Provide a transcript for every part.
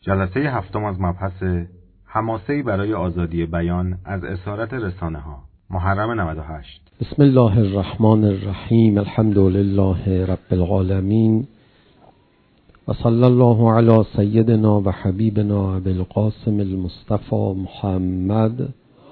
جلسه هفتم از مبحث حماسه‌ای برای آزادی بیان از اسارت رسانه‌ها، محرم 98. بسم الله الرحمن الرحیم. الحمد لله رب العالمین و صلی الله علی سیدنا و حبیبنا ابی القاسم المصطفى محمد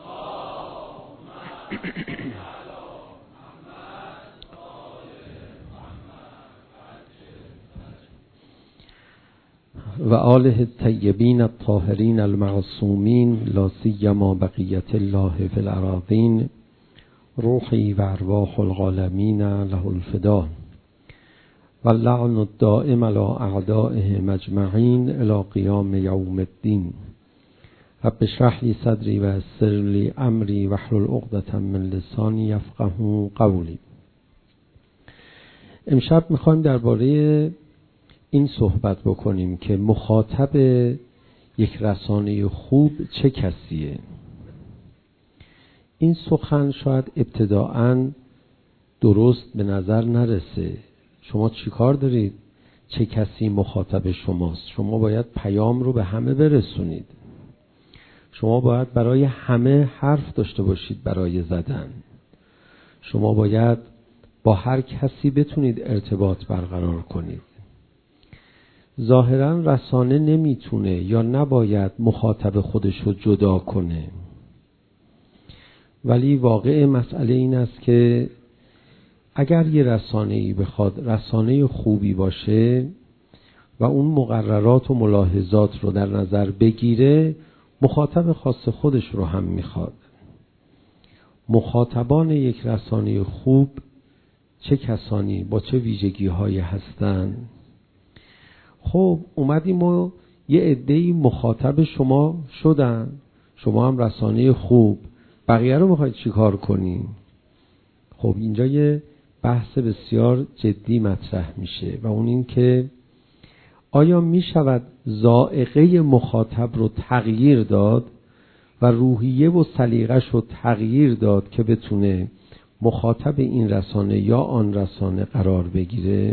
و آله الطیبین الطاهرین المعصومین لا سیما بقیت الله فی الأراضین روحی و ارواح العالمین له الفدا و اللعن الدائم علی اعدائهم اجمعین الی قیام یوم الدین. رب اشرح لی صدری و یسر لی امری واحلل عقدة من لسانی یفقهوا قولی. امشب میخوایم درباره این صحبت بکنیم که مخاطب یک رسانه خوب چه کسیه. این سخن شاید ابتداءً درست به نظر نرسه. شما چی کار دارید؟ چه کسی مخاطب شماست؟ شما باید پیام رو به همه برسونید. شما باید برای همه حرف داشته باشید برای زدن. شما باید با هر کسی بتونید ارتباط برقرار کنید. ظاهراً رسانه نمیتونه یا نباید مخاطب خودش رو جدا کنه، ولی واقع مسئله این است که اگر یه رسانه‌ای بخواد رسانه خوبی باشه و اون مقررات و ملاحظات رو در نظر بگیره، مخاطب خاص خودش رو هم میخواد. مخاطبان یک رسانه خوب چه کسانی با چه ویژگی هایی هستن؟ خب اومدیم و یه عده‌ای مخاطب شما شدن، شما هم رسانه خوب، بقیه رو میخواید چی کار کنیم؟ خب اینجا یه بحث بسیار جدی مطرح میشه و اون این که آیا میشود ذائقه مخاطب رو تغییر داد و روحیه و سلیقه‌ش رو تغییر داد که بتونه مخاطب این رسانه یا آن رسانه قرار بگیره؟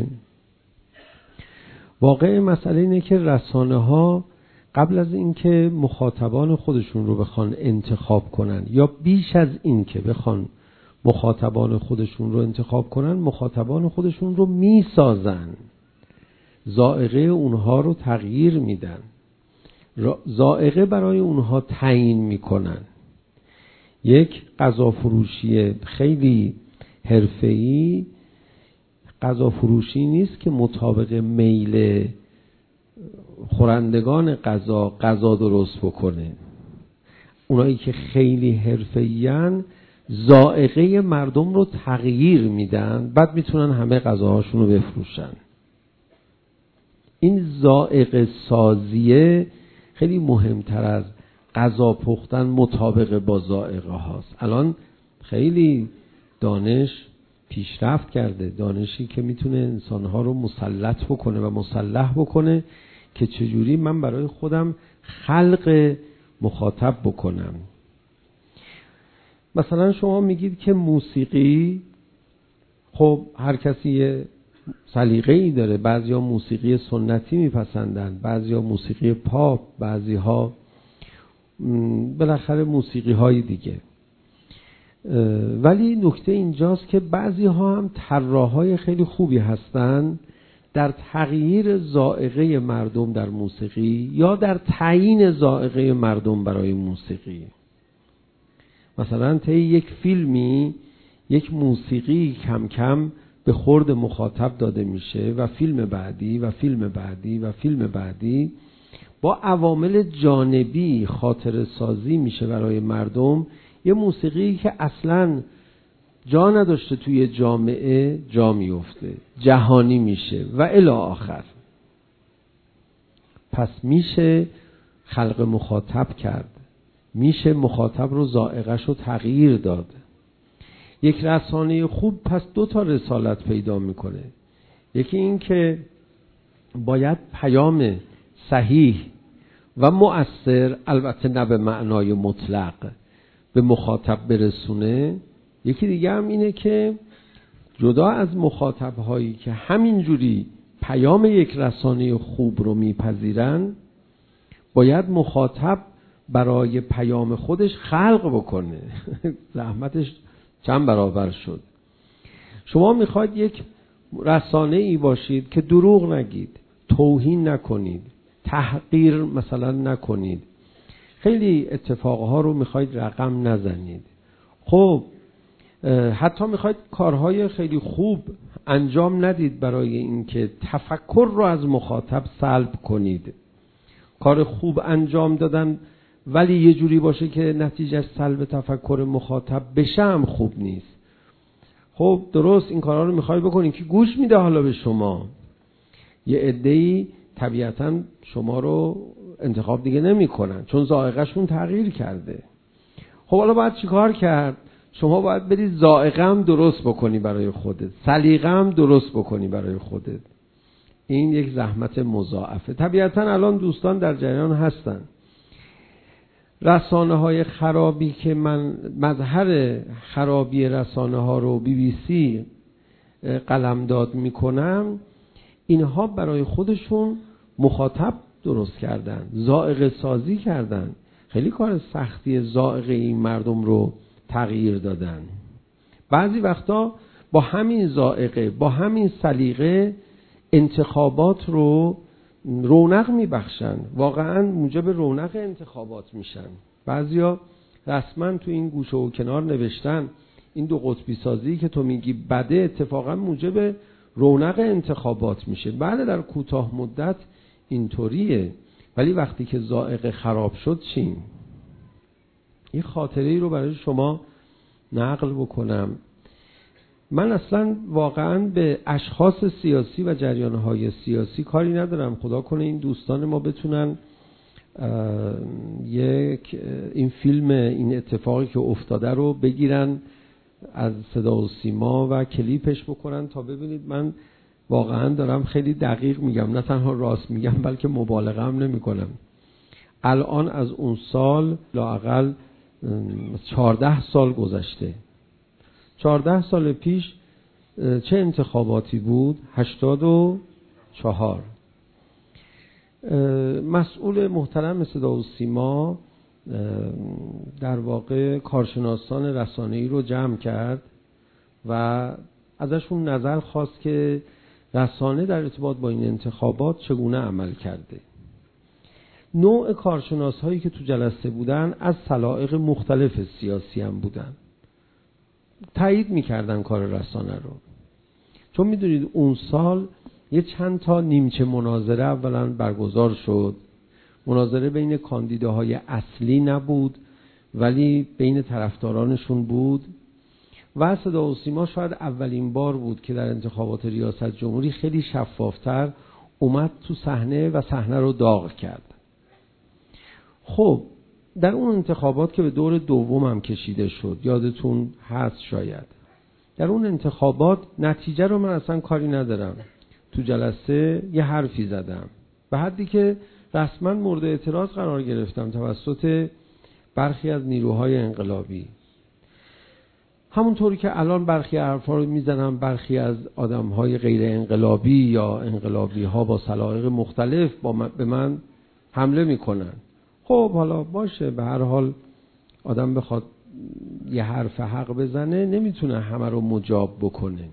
واقع مسئله اینه که رسانه ها قبل از اینکه مخاطبان خودشون رو بخوان انتخاب کنن یا بیش از این که بخوان مخاطبان خودشون رو انتخاب کنن، مخاطبان خودشون رو میسازن، ذائقه اونها رو تغییر میدن، ذائقه برای اونها تعیین میکنن. یک غذا فروشی خیلی حرفه‌ای غذا فروشی نیست که مطابق میل خورندگان غذا درست بکنه. اونایی که خیلی حرفه‌این ذائقه مردم رو تغییر میدن، بعد میتونن همه غذاهاشون رو بفروشن. این ذائقه سازیه خیلی مهمتر از غذا پختن مطابق با ذائقه هاست. الان خیلی دانش پیشرفت کرده، دانشی که میتونه انسانها رو مسلط بکنه و مسلح بکنه که چجوری من برای خودم خلق مخاطب بکنم. مثلا شما میگید که موسیقی، خب هر کسی یه سلیقه‌ای داره. بعضیا موسیقی سنتی میپسندن، بعضیا موسیقی پاپ، بعضیها بالاخره موسیقی های دیگه. ولی نکته اینجاست که بعضی ها هم طراحای خیلی خوبی هستن در تغییر ذائقه مردم در موسیقی یا در تعیین ذائقه مردم برای موسیقی. مثلا طی یک فیلمی یک موسیقی کم کم به خورد مخاطب داده میشه و فیلم بعدی و فیلم بعدی و فیلم بعدی با عوامل جانبی خاطره سازی میشه برای مردم. یه موسیقی که اصلاً جا نداشته توی جامعه جا میفته، جهانی میشه و الی آخر. پس میشه خلق مخاطب کرد، میشه مخاطب رو ذائقه‌ش رو تغییر داد. یک رسانه خوب پس دو تا رسالت پیدا میکنه. یکی این که باید پیام صحیح و مؤثر، البته نه به معنای مطلق، به مخاطب برسونه. یکی دیگه هم اینه که جدا از مخاطب هایی که همینجوری پیام یک رسانه خوب رو میپذیرن، باید مخاطب برای پیام خودش خلق بکنه. زحمتش چند برابر شد. شما میخواید یک رسانه ای باشید که دروغ نگید، توهین نکنید، تحقیر مثلا نکنید، خیلی اتفاقها رو میخواید رقم نزنید. خب حتی میخواید کارهای خیلی خوب انجام ندید برای اینکه تفکر رو از مخاطب سلب کنید. کار خوب انجام دادن ولی یه جوری باشه که نتیجه سلب تفکر مخاطب بشه هم خوب نیست. خب درست این کارها رو میخوای بکنین که گوش میده حالا به شما. یه عده‌ای طبیعتاً شما رو انتخاب دیگه نمی‌کنن چون ذائقه‌شون تغییر کرده. خب حالا باید چیکار کرد؟ شما باید بری ذائقه هم درست بکنی برای خودت، سلیقه هم درست بکنی برای خودت. این یک زحمت مضاعفه. طبیعتاً الان دوستان در جریان هستن. رسانه‌های خرابی که من مظهر خرابی رسانه‌ها رو BBC قلمداد می‌کنم، اینها برای خودشون مخاطب درست کردن، ذائقه سازی کردن. خیلی کار سختی ذائقه این مردم رو تغییر دادن. بعضی وقتا با همین ذائقه، با همین سلیقه انتخابات رو رونق میبخشن، واقعا موجب رونق انتخابات میشن. بعضیا رسما تو این گوشه و کنار نوشتن این دو قطبی سازی که تو میگی بده اتفاقا موجب رونق انتخابات میشه. بله در کوتاه مدت اینطوریه، ولی وقتی که ذائقه خراب شد چی؟ این خاطره‌ای رو برای شما نقل بکنم. من اصلا واقعا به اشخاص سیاسی و جریان‌های سیاسی کاری ندارم. خدا کنه این دوستان ما بتونن این فیلم این اتفاقی که افتاده رو بگیرن از صدا و سیما و کلیپش بکنن تا ببینید من واقعا دارم خیلی دقیق میگم، نه تنها راست میگم بلکه مبالغه هم نمی کنم. الان از اون سال لااقل 14 سال گذشته. 14 سال پیش چه انتخاباتی بود؟ 84. مسئول محترم صدا و سیما در واقع کارشناسان رسانه‌ای رو جمع کرد و ازشون نظر خواست که رسانه در ارتباط با این انتخابات چگونه عمل کرده. نوع کارشناس هایی که تو جلسه بودن از سلایق مختلف سیاسی هم بودن، تایید میکردن کار رسانه رو. چون میدونید اون سال یه چند تا نیمچه مناظره اولا برگزار شد. مناظره بین کاندیداهای اصلی نبود ولی بین طرفدارانشون بود و صدا و سیما شاید اولین بار بود که در انتخابات ریاست جمهوری خیلی شفافتر اومد تو صحنه و صحنه رو داغ کرد. خب در اون انتخابات که به دور دوم هم کشیده شد، یادتون هست شاید، در اون انتخابات نتیجه رو من اصلا کاری ندارم، تو جلسه یه حرفی زدم به حدی که رسما مورد اعتراض قرار گرفتم توسط برخی از نیروهای انقلابی. همونطوری که الان برخی حرفا رو میزنم برخی از آدمهای غیر انقلابی یا انقلابی ها با سلایق مختلف به من حمله میکنن. خب حالا باشه، به هر حال آدم بخواد یه حرف حق بزنه نمیتونه همه رو مجاب بکنه.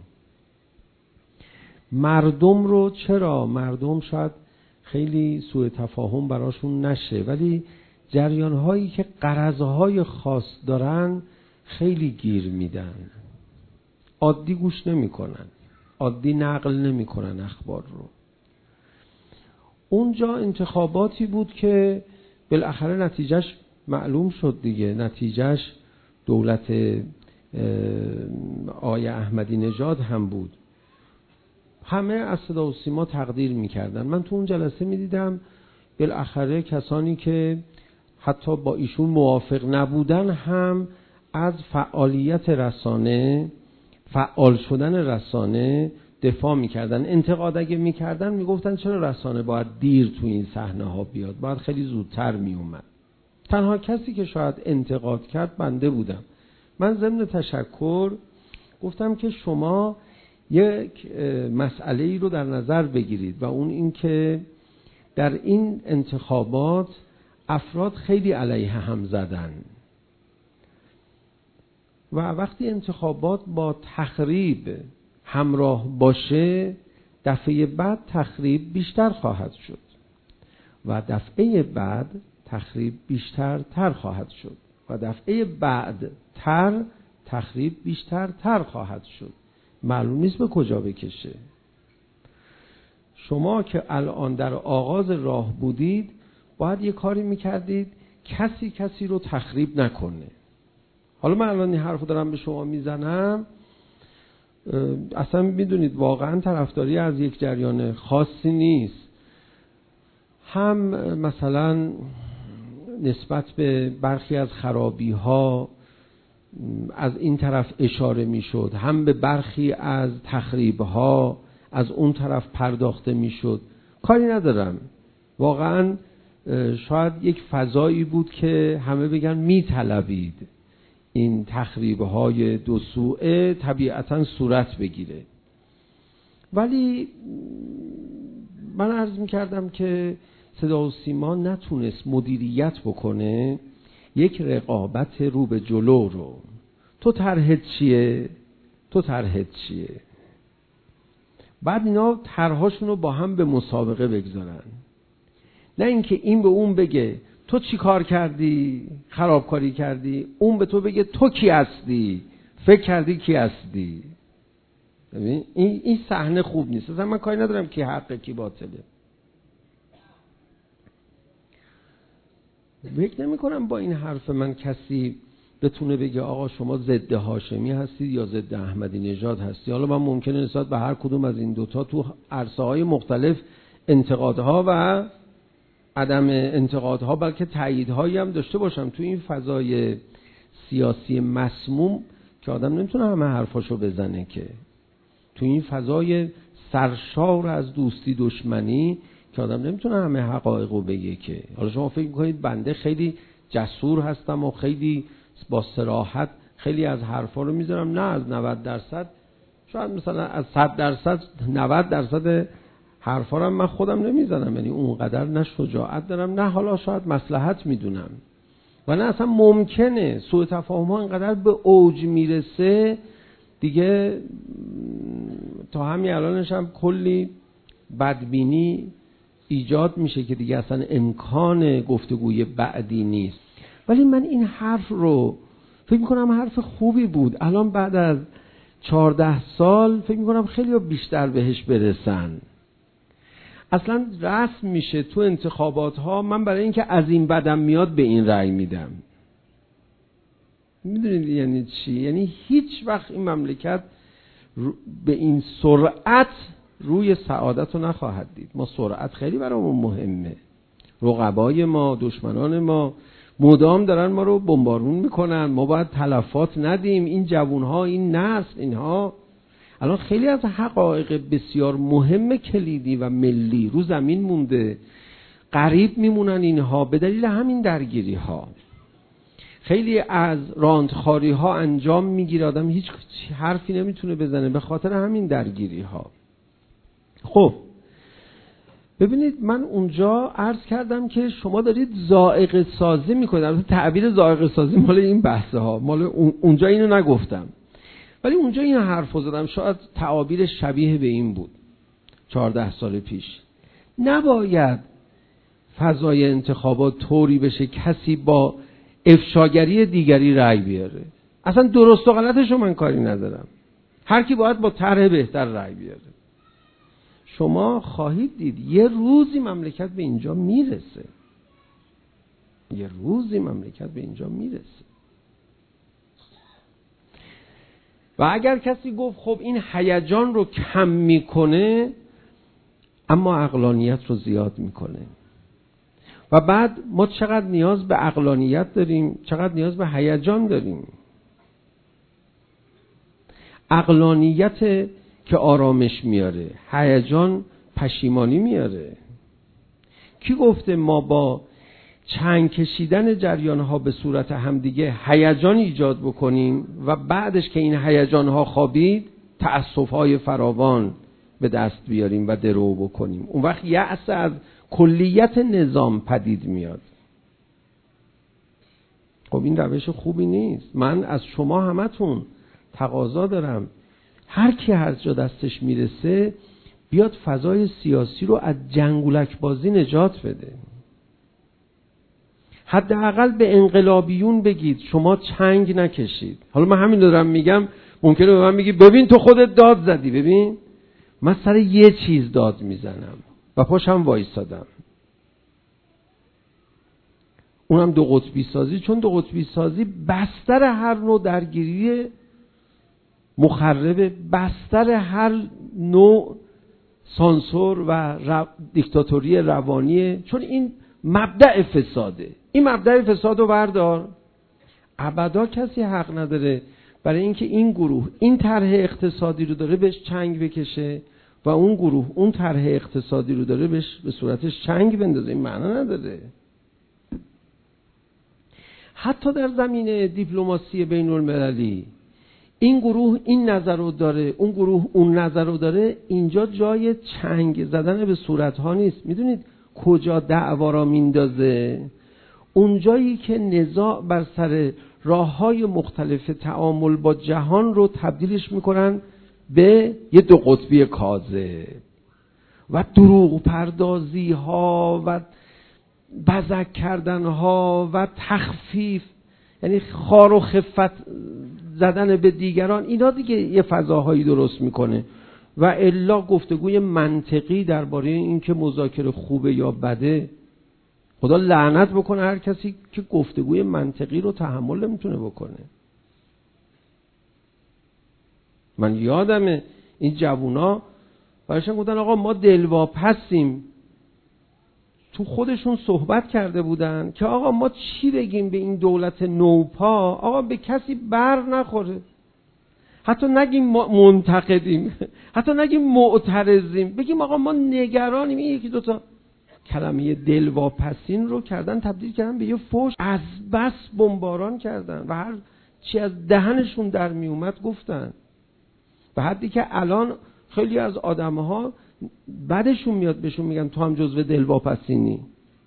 مردم رو چرا؟ مردم شاید خیلی سوء تفاهم براشون نشه، ولی جریان‌هایی که غرضهای خاص دارن خیلی گیر میدن، عادی گوش نمی‌کنن، عادی نقل نمی‌کنن اخبار رو. اونجا انتخاباتی بود که بالاخره نتیجهش معلوم شد دیگه. نتیجهش دولت آقای احمدی نژاد هم بود. همه از صدا و سیما تقدیر میکردن. من تو اون جلسه میدیدم بالاخره کسانی که حتی با ایشون موافق نبودن هم از فعالیت رسانه، فعال شدن رسانه دفاع میکردن. انتقاد اگه میکردن میگفتن چرا رسانه باید دیر تو این صحنه ها بیاد، باید خیلی زودتر میومد. تنها کسی که شاید انتقاد کرد بنده بودم. من ضمن تشکر گفتم که شما یک مسئله ای رو در نظر بگیرید و اون این که در این انتخابات افراد خیلی علیه هم زدن و وقتی انتخابات با تخریب همراه باشه، دفعه بعد تخریب بیشتر خواهد شد و دفعه بعد تخریب بیشتر خواهد شد و دفعه بعد تخریب بیشتر خواهد شد. معلوم نیست به کجا بکشه. شما که الان در آغاز راه بودید باید یه کاری میکردید کسی رو تخریب نکنه. حالا من الان این حرف رو دارم به شما میزنم، اصلا میدونید واقعا طرفداری از یک جریان خاصی نیست. هم مثلا نسبت به برخی از خرابی ها از این طرف اشاره میشد، هم به برخی از تخریب ها از اون طرف پرداخته میشد. کاری ندارم، واقعا شاید یک فضایی بود که همه بگن میطلبید این تخریب‌های دو سوئه طبیعتاً صورت بگیره. ولی من عرض می‌کردم که صدا و سیما نتونست مدیریت بکنه یک رقابت رو به جلو رو. تو طرحت چیه؟ بعد اینا طرح‌هاشون رو با هم به مسابقه بگذارن، نه اینکه این به اون بگه تو چی کار کردی؟ خرابکاری کردی. اون به تو بگه تو کی هستی؟ فکر کردی کی هستی؟ ببین این صحنه خوب نیست. اصلا من کاری ندارم کی حقه کی باطله. فکر نمی کنم با این حرف من کسی بتونه بگه آقا شما ضد هاشمی هستید یا ضد احمدی نژاد هستی. حالا من ممکنه نسبت به هر کدوم از این دوتا تو عرصه‌های مختلف انتقادها و عدم انتقادها بلکه تاییدهایی هم داشته باشم. تو این فضای سیاسی مسموم که آدم نمیتونه همه حرفاشو بزنه، که تو این فضای سرشار از دوستی دشمنی که آدم نمیتونه همه حقایقو بگه. که حالا شما فکر میکنید بنده خیلی جسور هستم و خیلی با صراحت خیلی از حرفا رو میذارم؟ نه، از 90% شاید مثلا از 100% 90% حرفا رو من خودم نمیزنم، یعنی اونقدر نه شجاعت دارم نه حالا شاید مصلحت میدونم و نه اصلا ممکنه. سوء تفاهم ها اینقدر به اوج میرسه دیگه، تا همین الانش هم کلی بدبینی ایجاد میشه که دیگه اصلا امکان گفتگوی بعدی نیست. ولی من این حرف رو فکر میکنم حرف خوبی بود. الان بعد از 14 سال فکر میکنم خیلی بیشتر بهش برسن. اصلا رسم میشه تو انتخابات ها من برای اینکه از این بدم میاد به این رأی میدم. میدونید یعنی چی؟ یعنی هیچ وقت این مملکت به این سرعت روی سعادت رو نخواهد دید. ما سرعت خیلی برامون مهمه. رقبای ما، دشمنان ما مدام دارن ما رو بمبارون میکنن. ما باید تلفات ندیم. این جوانها، این نسل، اینها الان خیلی از حقایق بسیار مهم کلیدی و ملی رو زمین مونده. غریب میمونن اینها به دلیل همین درگیری ها. خیلی از راندخاری ها انجام میگیره، آدم هیچ حرفی نمیتونه بزنه به خاطر همین درگیری ها. خب ببینید، من اونجا عرض کردم که شما دارید ذائقه سازی میکنید. البته تعبیر ذائقه سازی مال این بحثه ها، مال اونجا اینو نگفتم، ولی اونجا این حرفو زدم. شاید تعابیر شبیه به این بود 14 سال پیش. نباید فضای انتخابات طوری بشه کسی با افشاگری دیگری رأی بیاره. اصلا درست و غلطشو من کاری ندارم، هر کی باید با طرح بهتر رأی بیاره. شما خواهید دید یه روزی مملکت به اینجا میرسه. و اگر کسی گفت خب این هیجان رو کم میکنه اما عقلانیت رو زیاد میکنه، و بعد ما چقدر نیاز به عقلانیت داریم، چقدر نیاز به هیجان داریم. عقلانیت که آرامش میاره، هیجان پشیمانی میاره. کی گفته ما با چنگ کشیدن جریانها به صورت همدیگه هیجان ایجاد بکنیم و بعدش که این هیجانها خوابید تأسف‌های فراوان به دست بیاریم و درو بکنیم؟ اون وقت یأس از کلیت نظام پدید میاد. خب این روش خوبی نیست. من از شما همتون تقاضا دارم هر کی هر جا دستش میرسه بیاد فضای سیاسی رو از جنگولک بازی نجات بده. حداقل به انقلابیون بگید شما چنگ نکشید. حالا من همین دارم میگم، ممکنه به من میگی ببین تو خودت داد زدی. ببین من سر یه چیز داد میزنم و پاشم وایسادم، اونم دو قطبی سازی. چون دو قطبی سازی بستر هر نوع درگیری مخرب، بستر هر نوع سانسور و دیکتاتوری روانیه. چون این مبدأ فساده. این مبدأ فساد رو بردار. ابدا کسی حق نداره برای اینکه این گروه این طرح اقتصادی رو داره بهش چنگ بکشه و اون گروه اون طرح اقتصادی رو داره بهش به صورتش چنگ بندازه. این معنا نداره. حتی در زمینه دیپلماسی بین المللی این گروه این نظر رو داره، اون گروه اون نظر رو داره. اینجا جای چنگ زدن به صورتها نیست. میدونید کجا دعوا را میندازه؟ اون جایی که نزاع بر سر راه‌های مختلف تعامل با جهان رو تبدیلش میکنن به یه دو قطبی کاذب و دروغ پردازی ها و بزک کردن ها و تخفیف، یعنی خار و خفت زدن به دیگران. اینا دیگه یه فضاهایی درست میکنه. و الا گفتگوی منطقی درباره این که مذاکره خوبه یا بده، خدا لعنت بکنه هر کسی که گفتگوی منطقی رو تحمل نمیتونه بکنه. من یادمه این جوونا برایشان گفتن آقا ما دلواپسیم. تو خودشون صحبت کرده بودن که آقا ما چی بگیم به این دولت نوپا، آقا به کسی بر نخوره. حتی نگیم ما منتقدیم، حتی نگیم معترضیم، بگیم آقا ما نگرانیم. این یکی دوتا کلمه دلواپسین رو کردن تبدیل کردن به یه فحش. از بس بمباران کردن و هر چی از دهنشون در می اومد گفتن. به حدی که الان خیلی از آدم‌ها بعدشون میاد بهشون میگن تو هم جزو دلواپسینی.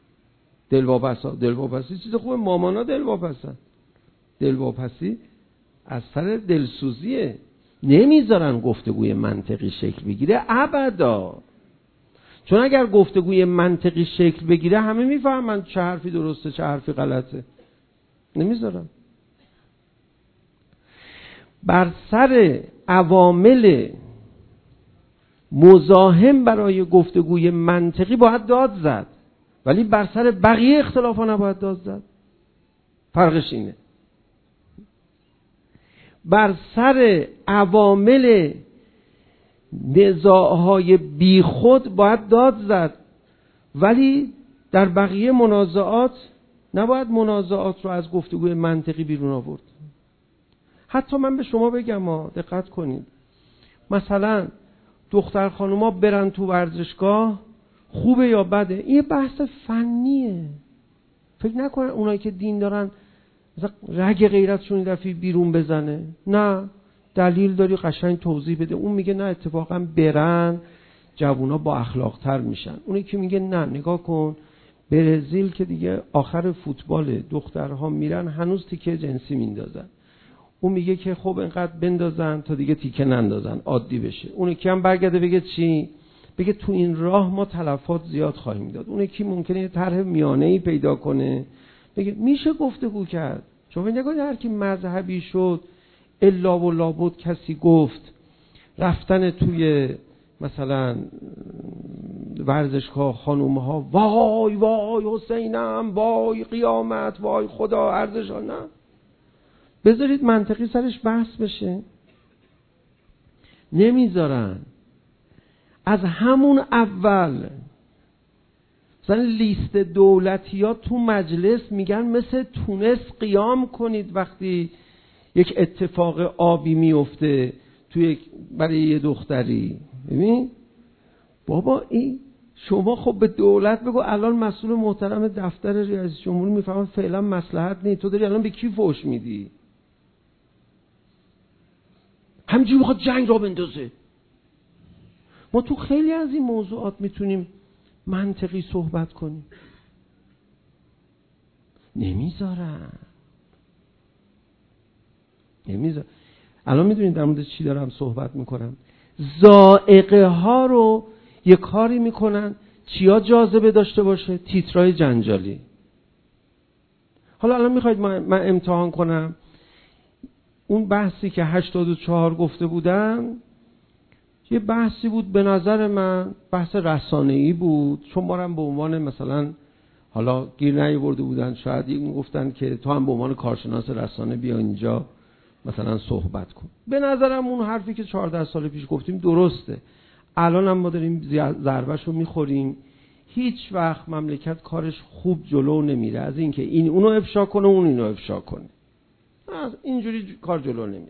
دلواپسی چیز خوبه. مامانا دلواپسن. دلواپسی از سر دلسوزیه. نمیذارن گفتگوی منطقی شکل بگیره ابدا. چون اگر گفتگوی منطقی شکل بگیره همه میفهمن چه حرفی درسته چه حرفی غلطه. نمیذارن. بر سر عوامل مزاحم برای گفتگوی منطقی باید داد زد، ولی بر سر بقیه اختلافا نباید داد زد. فرقش اینه. بر سر عوامل نزاعهای بیخود باید داد زد، ولی در بقیه منازعات نباید منازعات رو از گفتگوی منطقی بیرون آورد. حتی من به شما بگم دقت کنید، مثلا دختر خانوما برن تو ورزشگاه خوبه یا بده، این بحث فنیه. فکر نکنن اونایی که دین دارن مثلا رگ غیرتشون دفعه بیرون بزنه. نه، دلیل داری قشنگ توضیح بده. اون میگه نه اتفاقا برن جوونا با اخلاق تر میشن. اونی که میگه نه نگاه کن برزیل که دیگه آخر فوتبال دخترها میرن هنوز تیکه جنسی میندازن. اون میگه که خب اینقدر بندازن تا دیگه تیکه نندازن عادی بشه. اون یکی هم برگرده بگه چی؟ بگه تو این راه ما تلفات زیاد خواهیم داد. اون یکی ممکنه یه طرح میانه‌ای پیدا کنه بگه میشه گفتگو کرد. شما نگاه هر کی مذهبی شد الا و لابد کسی گفت رفتن توی مثلا ورزشگاه خانومها وای وای حسینم وای قیامت وای خدا ارزش ها. نه، بذارید منطقی سرش بحث بشه. نمیذارن. از همون اول مثلا لیست دولتیات تو مجلس میگن مثل تونس قیام کنید وقتی یک اتفاق آبی میفته توی برای یه دختری. ببین بابا این شما خب به دولت بگو الان مسئول محترم دفتر رئیس جمهور میفهمن فعلا مصلحت نیست، تو داری الان به کی فحش میدی؟ همینجوری میخواد جنگ را بندازه. ما تو خیلی از این موضوعات میتونیم منطقی صحبت کنیم. نمیذارن. نمیذاره. الان میدونید در مورد چی دارم صحبت میکنم؟ ذائقه ها رو یه کاری میکنن چیا جاذبه داشته باشه؟ تیترای جنجالی. حالا الان میخواید من امتحان کنم اون بحثی که 84 گفته بودم، یه بحثی بود به نظر من بحث رسانه‌ای بود، چون ما هم به عنوان مثلا حالا گیر نیاورده بودن، شاید این گفتن که تو هم به عنوان کارشناس رسانه بیا اینجا مثلا صحبت کن. به نظرم اون حرفی که 14 سال پیش گفتیم درسته. الان هم ما داریم ضربه‌ش رو میخوریم. هیچ وقت مملکت کارش خوب جلو نمیره از اینکه این اونو افشا کنه اون اینو افشا کنه. اینجوری کار جلو نمیره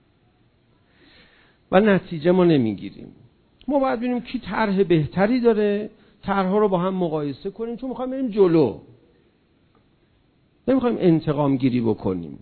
و نتیجه ما نمیگیریم. ما باید ببینیم کی طرح بهتری داره، طرح‌ها رو با هم مقایسه کنیم، چون می‌خوایم بریم جلو، نمی‌خوایم انتقام گیری بکنیم.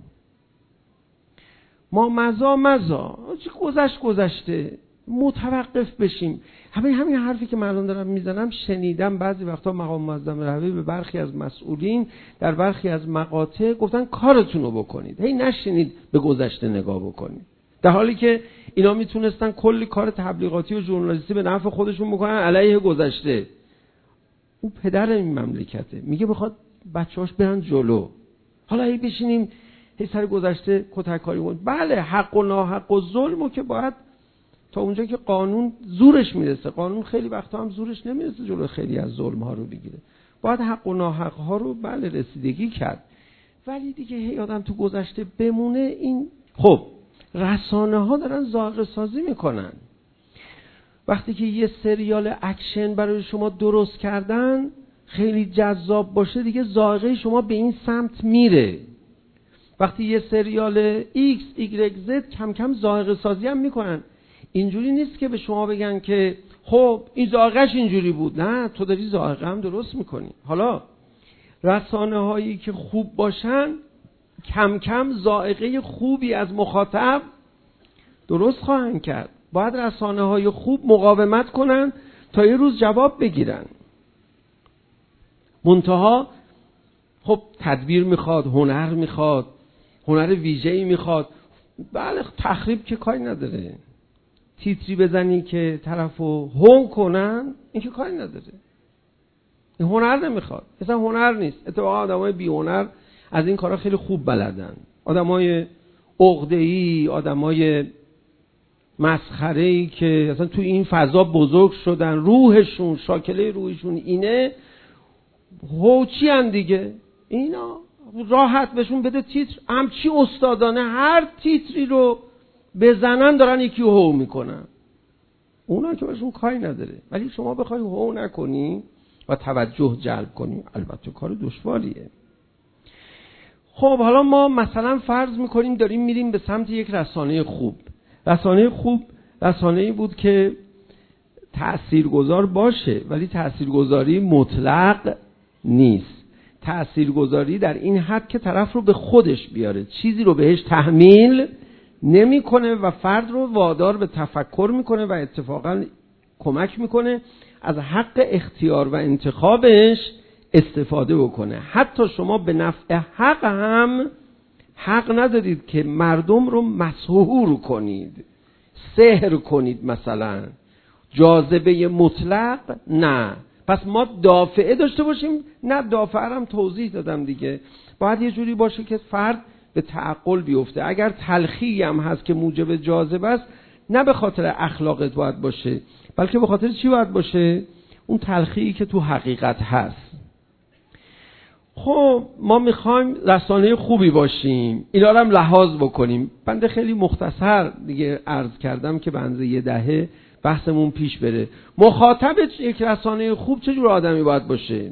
ما مزا گذشته متوقف بشیم. همین حرفی که من الان دارم میزنم شنیدم بعضی وقتا مقام معظم رهبری به برخی از مسئولین در برخی از مقاطع گفتن کارتون رو بکنید، هی نشینید به گذشته نگاه بکنید، در حالی که اینا میتونستن کلی کار تبلیغاتی و ژورنالیستی به نفع خودشون بکنن علیه گذشته. اون پدر این مملکته، میگه بخواد بچه‌هاش برن جلو. حالا هی بشینیم هی سر گذشته کتککاری کنیم. بله حق و ناحق و ظلمو که باید تا اونجا که قانون زورش میرسه، قانون خیلی وقتا هم زورش نمیرسه جلو خیلی از ظلم ها رو بگیره، باید حق و ناحق ها رو بله رسیدگی کرد. ولی دیگه هی آدم تو گذشته بمونه، این خب رسانه ها دارن ذائقه سازی میکنن. وقتی که یه سریال اکشن برای شما درست کردن خیلی جذاب باشه، دیگه ذائقه شما به این سمت میره. وقتی یه سریال X, Y, Z کم کم ذائقه سازی هم میکنن. اینجوری نیست که به شما بگن که خب این ذائقه‌اش اینجوری بود، نه، تو داری ذائقه هم درست میکنی. حالا رسانه هایی که خوب باشن کم کم ذائقه خوبی از مخاطب درست خواهند کرد. باید رسانه های خوب مقاومت کنن تا یه روز جواب بگیرن. منتها خب تدبیر میخواد، هنر میخواد، هنر ویژه‌ای میخواد. بله تخریب که کاری نداره، تیتری بزنی که طرفو هون کنن این که کاری نداره، این هنر نمیخواد، اصلا هنر نیست. اتفاقا آدمای بی هنر از این کارا خیلی خوب بلدن، آدمای عقده‌ای، آدمای مسخره‌ای که اصلا تو این فضا بزرگ شدن، روحشون شاکله روحشون اینه، هوچی ان دیگه. اینا راحت بهشون بده تیتر، همچی استادانه هر تیتری رو بزنن دارن یکی هو میکنن، اونا که بهشون کاری نداره. ولی شما بخوای هو نکنی و توجه جلب کنی، البته کار دشواریه. خب حالا ما مثلا فرض میکنیم داریم میریم به سمت یک رسانه خوب. رسانه خوب رسانه‌ای بود که تأثیرگذار باشه، ولی تأثیرگذاری مطلق نیست. تأثیرگذاری در این حد که طرف رو به خودش بیاره، چیزی رو بهش تحمیل نمیکنه و فرد رو وادار به تفکر میکنه و اتفاقا کمک میکنه از حق اختیار و انتخابش استفاده بکنه. حتی شما به نفع حق هم حق ندارید که مردم رو مسحور کنید، سحر کنید، مثلا جاذبه مطلق نه. پس ما دافعه داشته باشیم، نه دافعه هم توضیح دادم دیگه، باید یه جوری باشه که فرد به تعقل بیفته. اگر تلخی هم هست که موجب جاذبه است، نه به خاطر اخلاقت باید باشه، بلکه به خاطر چی باید باشه؟ اون تلخی که تو حقیقت هست. خب ما میخوایم رسانه خوبی باشیم، اینا رو هم لحاظ بکنیم. بنده خیلی مختصر دیگه عرض کردم که بنده یه دهه بحثمون پیش بره. مخاطب یک رسانه خوب چه جور آدمی باید باشه؟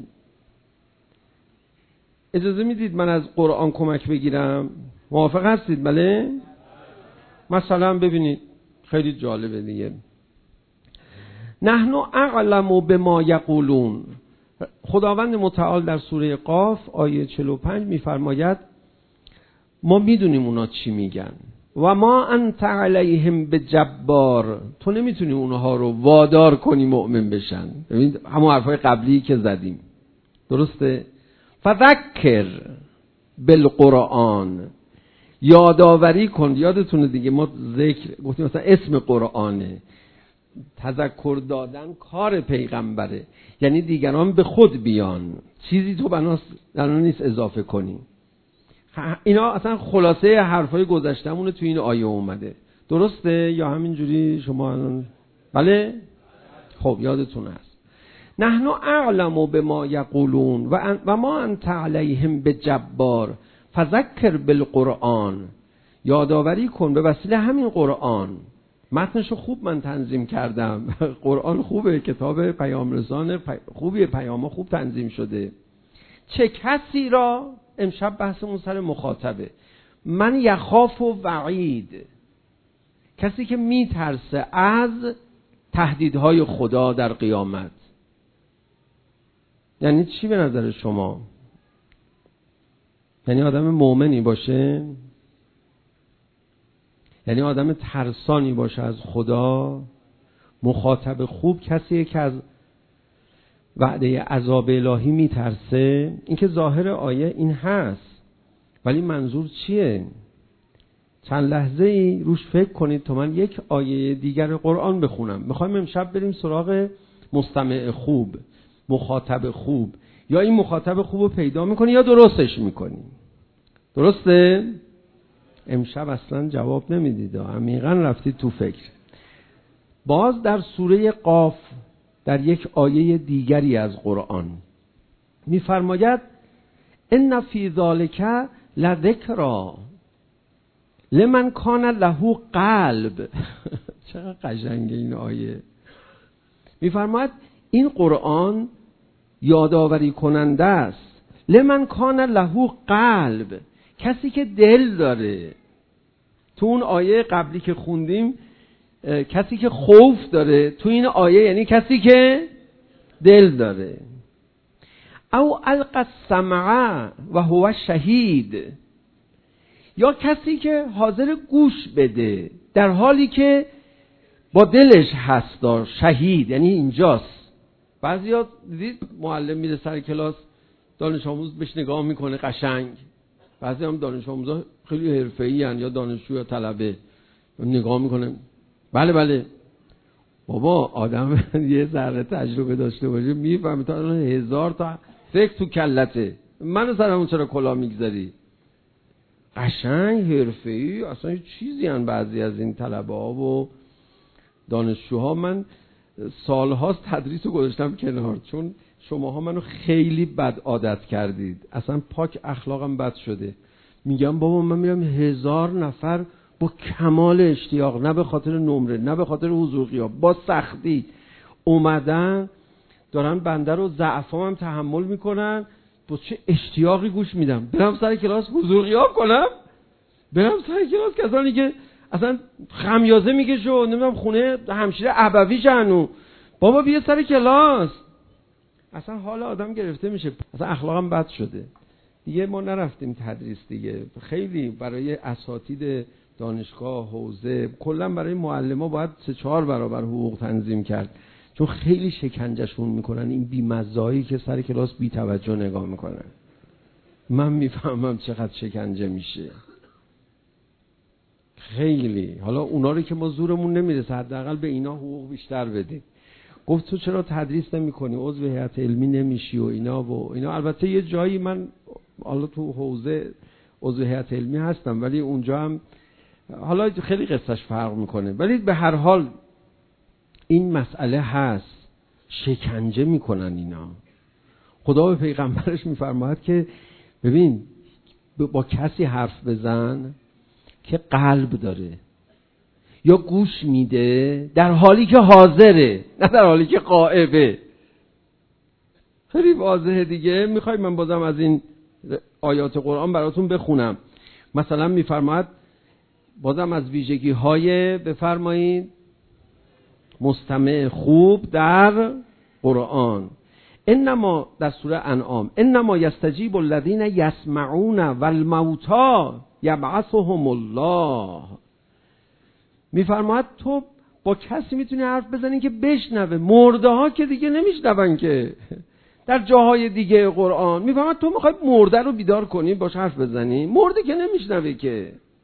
اجازه میدید من از قرآن کمک بگیرم؟ موافق هستید؟ بله؟ مثلا ببینید خیلی جالبه دیگه. نحن اعلم بما یقولون. خداوند متعال در سوره قاف آیه 45 میفرماید ما میدونیم اونا چی میگن. و ما انت علیهم بجبار. تو نمیتونی اونها رو وادار کنی مؤمن بشن. ببینید همون حرفای قبلی که زدیم، درسته؟ فذکر بالقرآن یادآوری کن. یادتونه دیگه ما ذکر گفتیم مثلا اسم قرآنه، تذکر دادن کار پیغمبره، یعنی دیگران به خود بیان، چیزی تو بناس نیست اضافه کنی. اینا اصلا خلاصه حرفای گذشتمونه تو این آیه اومده. درسته یا همینجوری شما الان؟ بله؟ خب یادتون هست نحن اعلم بما یقولون و ما انت علیهم بجبار فذکر بالقرآن. یادآوری کن به وسیله همین قرآن. متنشو خوب من تنظیم کردم. قرآن خوبه، کتاب پیام رسان خوبیه، پیام‌ها خوب تنظیم شده. چه کسی را، امشب بحثمون سر مخاطبه، من یخاف و وعید، کسی که میترسه از تهدیدهای خدا در قیامت. یعنی چی به نظر شما؟ یعنی آدم مؤمنی باشه، یعنی آدم ترسانی باشه از خدا. مخاطب خوب کسیه که از وعده عذاب الهی میترسه. این که ظاهر آیه این هست، ولی منظور چیه؟ چند لحظه ای روش فکر کنید تا من یک آیه دیگر قرآن بخونم. میخوایم امشب بریم سراغ مستمع خوب، مخاطب خوب. یا این مخاطب خوب رو پیدا میکنی یا درستش میکنی. درسته؟ امشب اصلا جواب نمیدید، عمیقا رفتید تو فکر. باز در سوره قاف در یک آیه دیگری از قرآن میفرماید ان فی ذالک لذکری لمن کان له قلب. چقدر قشنگه این آیه. میفرماید این قرآن یادآوری کننده است. لمن کان له قلب، کسی که دل داره. تو اون آیه قبلی که خوندیم کسی که خوف داره، تو این آیه یعنی کسی که دل داره. او القى السمع و هو شهید، یا کسی که حاضر گوش بده در حالی که با دلش هست. شهید یعنی اینجاست. بعضیا دیدید معلم میره سر کلاس، دانش آموز بهش نگاه میکنه قشنگ. بعضی هم دانش آموزا خیلی حرفه‌ای ان یا دانشجو یا طلبه، نگاه میکنه بله بله. بابا آدم یه ذره تجربه داشته باشه میفهمه تا 1000 تا فکر تو کلته. منو سرمون چرا کلا میگذاری؟ قشنگ حرفه‌ای اصلا چیزی ان بعضی از این طلبه ها و دانشجوها. من سالهاست تدریس رو گذاشتم کنار، چون شماها منو خیلی بد عادت کردید، اصلا پاک اخلاقم بد شده. میگم بابا من میرم 1000 نفر با کمال اشتیاق، نه به خاطر نمره نه به خاطر حضور غیاب، با سختی اومدن دارن بنده رو ضعفام تحمل میکنن، با چه اشتیاقی گوش میدم. برم سر کلاس حضور غیاب کنم؟ برم سر کلاس کسانی که اصلا خمیازه میکشه و نمیدونم خونه همشیره ابوی شنو، بابا بیا سر کلاس. اصلا حال آدم گرفته میشه، اصلا اخلاقم بد شده دیگه. ما نرفتیم تدریس دیگه، خیلی برای اساتید دانشگاه حوزه کلا برای معلما باید 3-4 برابر حقوق تنظیم کرد، چون خیلی شکنجهشون میکنن این بی‌مزه‌ای که سر کلاس بی توجه نگاه میکنن. من میفهمم چقدر شکنجه میشه خیلی. حالا اونا رو که ما زورمون نمیرسه حداقل به اینا حقوق بیشتر بدیم. گفت تو چرا تدریس نمی‌کنی، عضو هیئت علمی نمیشی و اینا. البته یه جایی من حالا تو حوزه عضو هیئت علمی هستم، ولی اونجا هم حالا خیلی قصهش فرق میکنه. ولی به هر حال این مسئله هست، شکنجه میکنن اینا. خدا به پیغمبرش میفرماید که ببین با کسی حرف بزن که قلب داره یا گوش میده در حالی که حاضره، نه در حالی که غائبه. خیلی واضحه دیگه. میخوای من بازم از این آیات قرآن براتون بخونم؟ مثلا میفرماید بازم از ویژگی های بفرمایید مستمع خوب در قرآن. انما در سوره انعام انما یستجیب الذین یسمعون والموتى یبعثهم الله. میفرماید تو با کسی میتونی حرف بزنی که بشنوه، مرده ها که دیگه نمیشنون که. در جاهای دیگه قرآن میفرماید تو میخوای مرده رو بیدار کنی باش حرف بزنی، مرده که نمیشنوه که.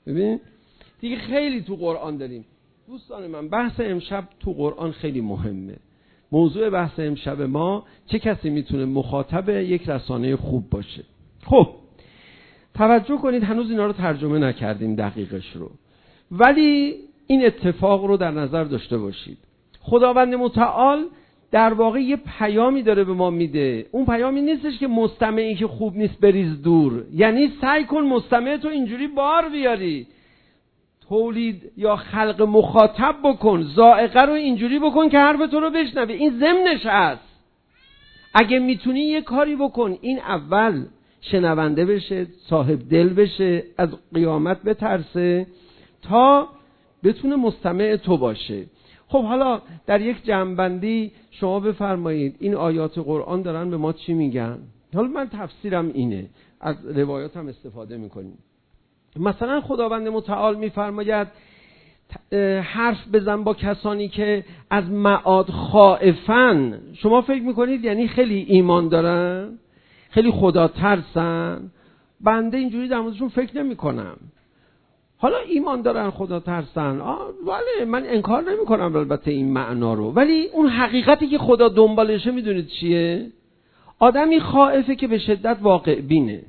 ببین دیگه خیلی تو قرآن داریم. دوستان من بحث امشب تو قرآن خیلی مهمه. موضوع بحث امشب ما چه کسی میتونه مخاطب یک رسانه خوب باشه. خب توجه کنید هنوز اینا رو ترجمه نکردیم دقیقش رو، ولی این اتفاق رو در نظر داشته باشید. خداوند متعال در واقع یه پیامی داره به ما میده. اون پیامی نیستش که مستمعی که خوب نیست بریز دور، یعنی سعی کن مستمع تو اینجوری بار بیاری، تولید یا خلق مخاطب بکن، ذائقه رو اینجوری بکن که حرف تو رو بشنوه. این ضمنش هست. اگه میتونی یه کاری بکن، این اول شنونده بشه، صاحب دل بشه، از قیامت بترسه تا بتونه مستمع تو باشه. خب حالا در یک جمع‌بندی شما بفرمایید این آیات قرآن دارن به ما چی میگن؟ حالا من تفسیرم اینه، از روایات هم استفاده میکنیم. مثلا خداوند متعال میفرماید حرف بزن با کسانی که از معاد خائفن. شما فکر میکنید یعنی خیلی ایمان دارن، خیلی خدا ترسن؟ بنده اینجوری در موردشون فکر نمی کنم. حالا ایمان دارن، خدا ترسن، ولی من انکار نمی کنم البته این معنا رو، ولی اون حقیقتی که خدا دنبالشه میدونید چیه؟ آدمی خائفه که به شدت واقع بینه.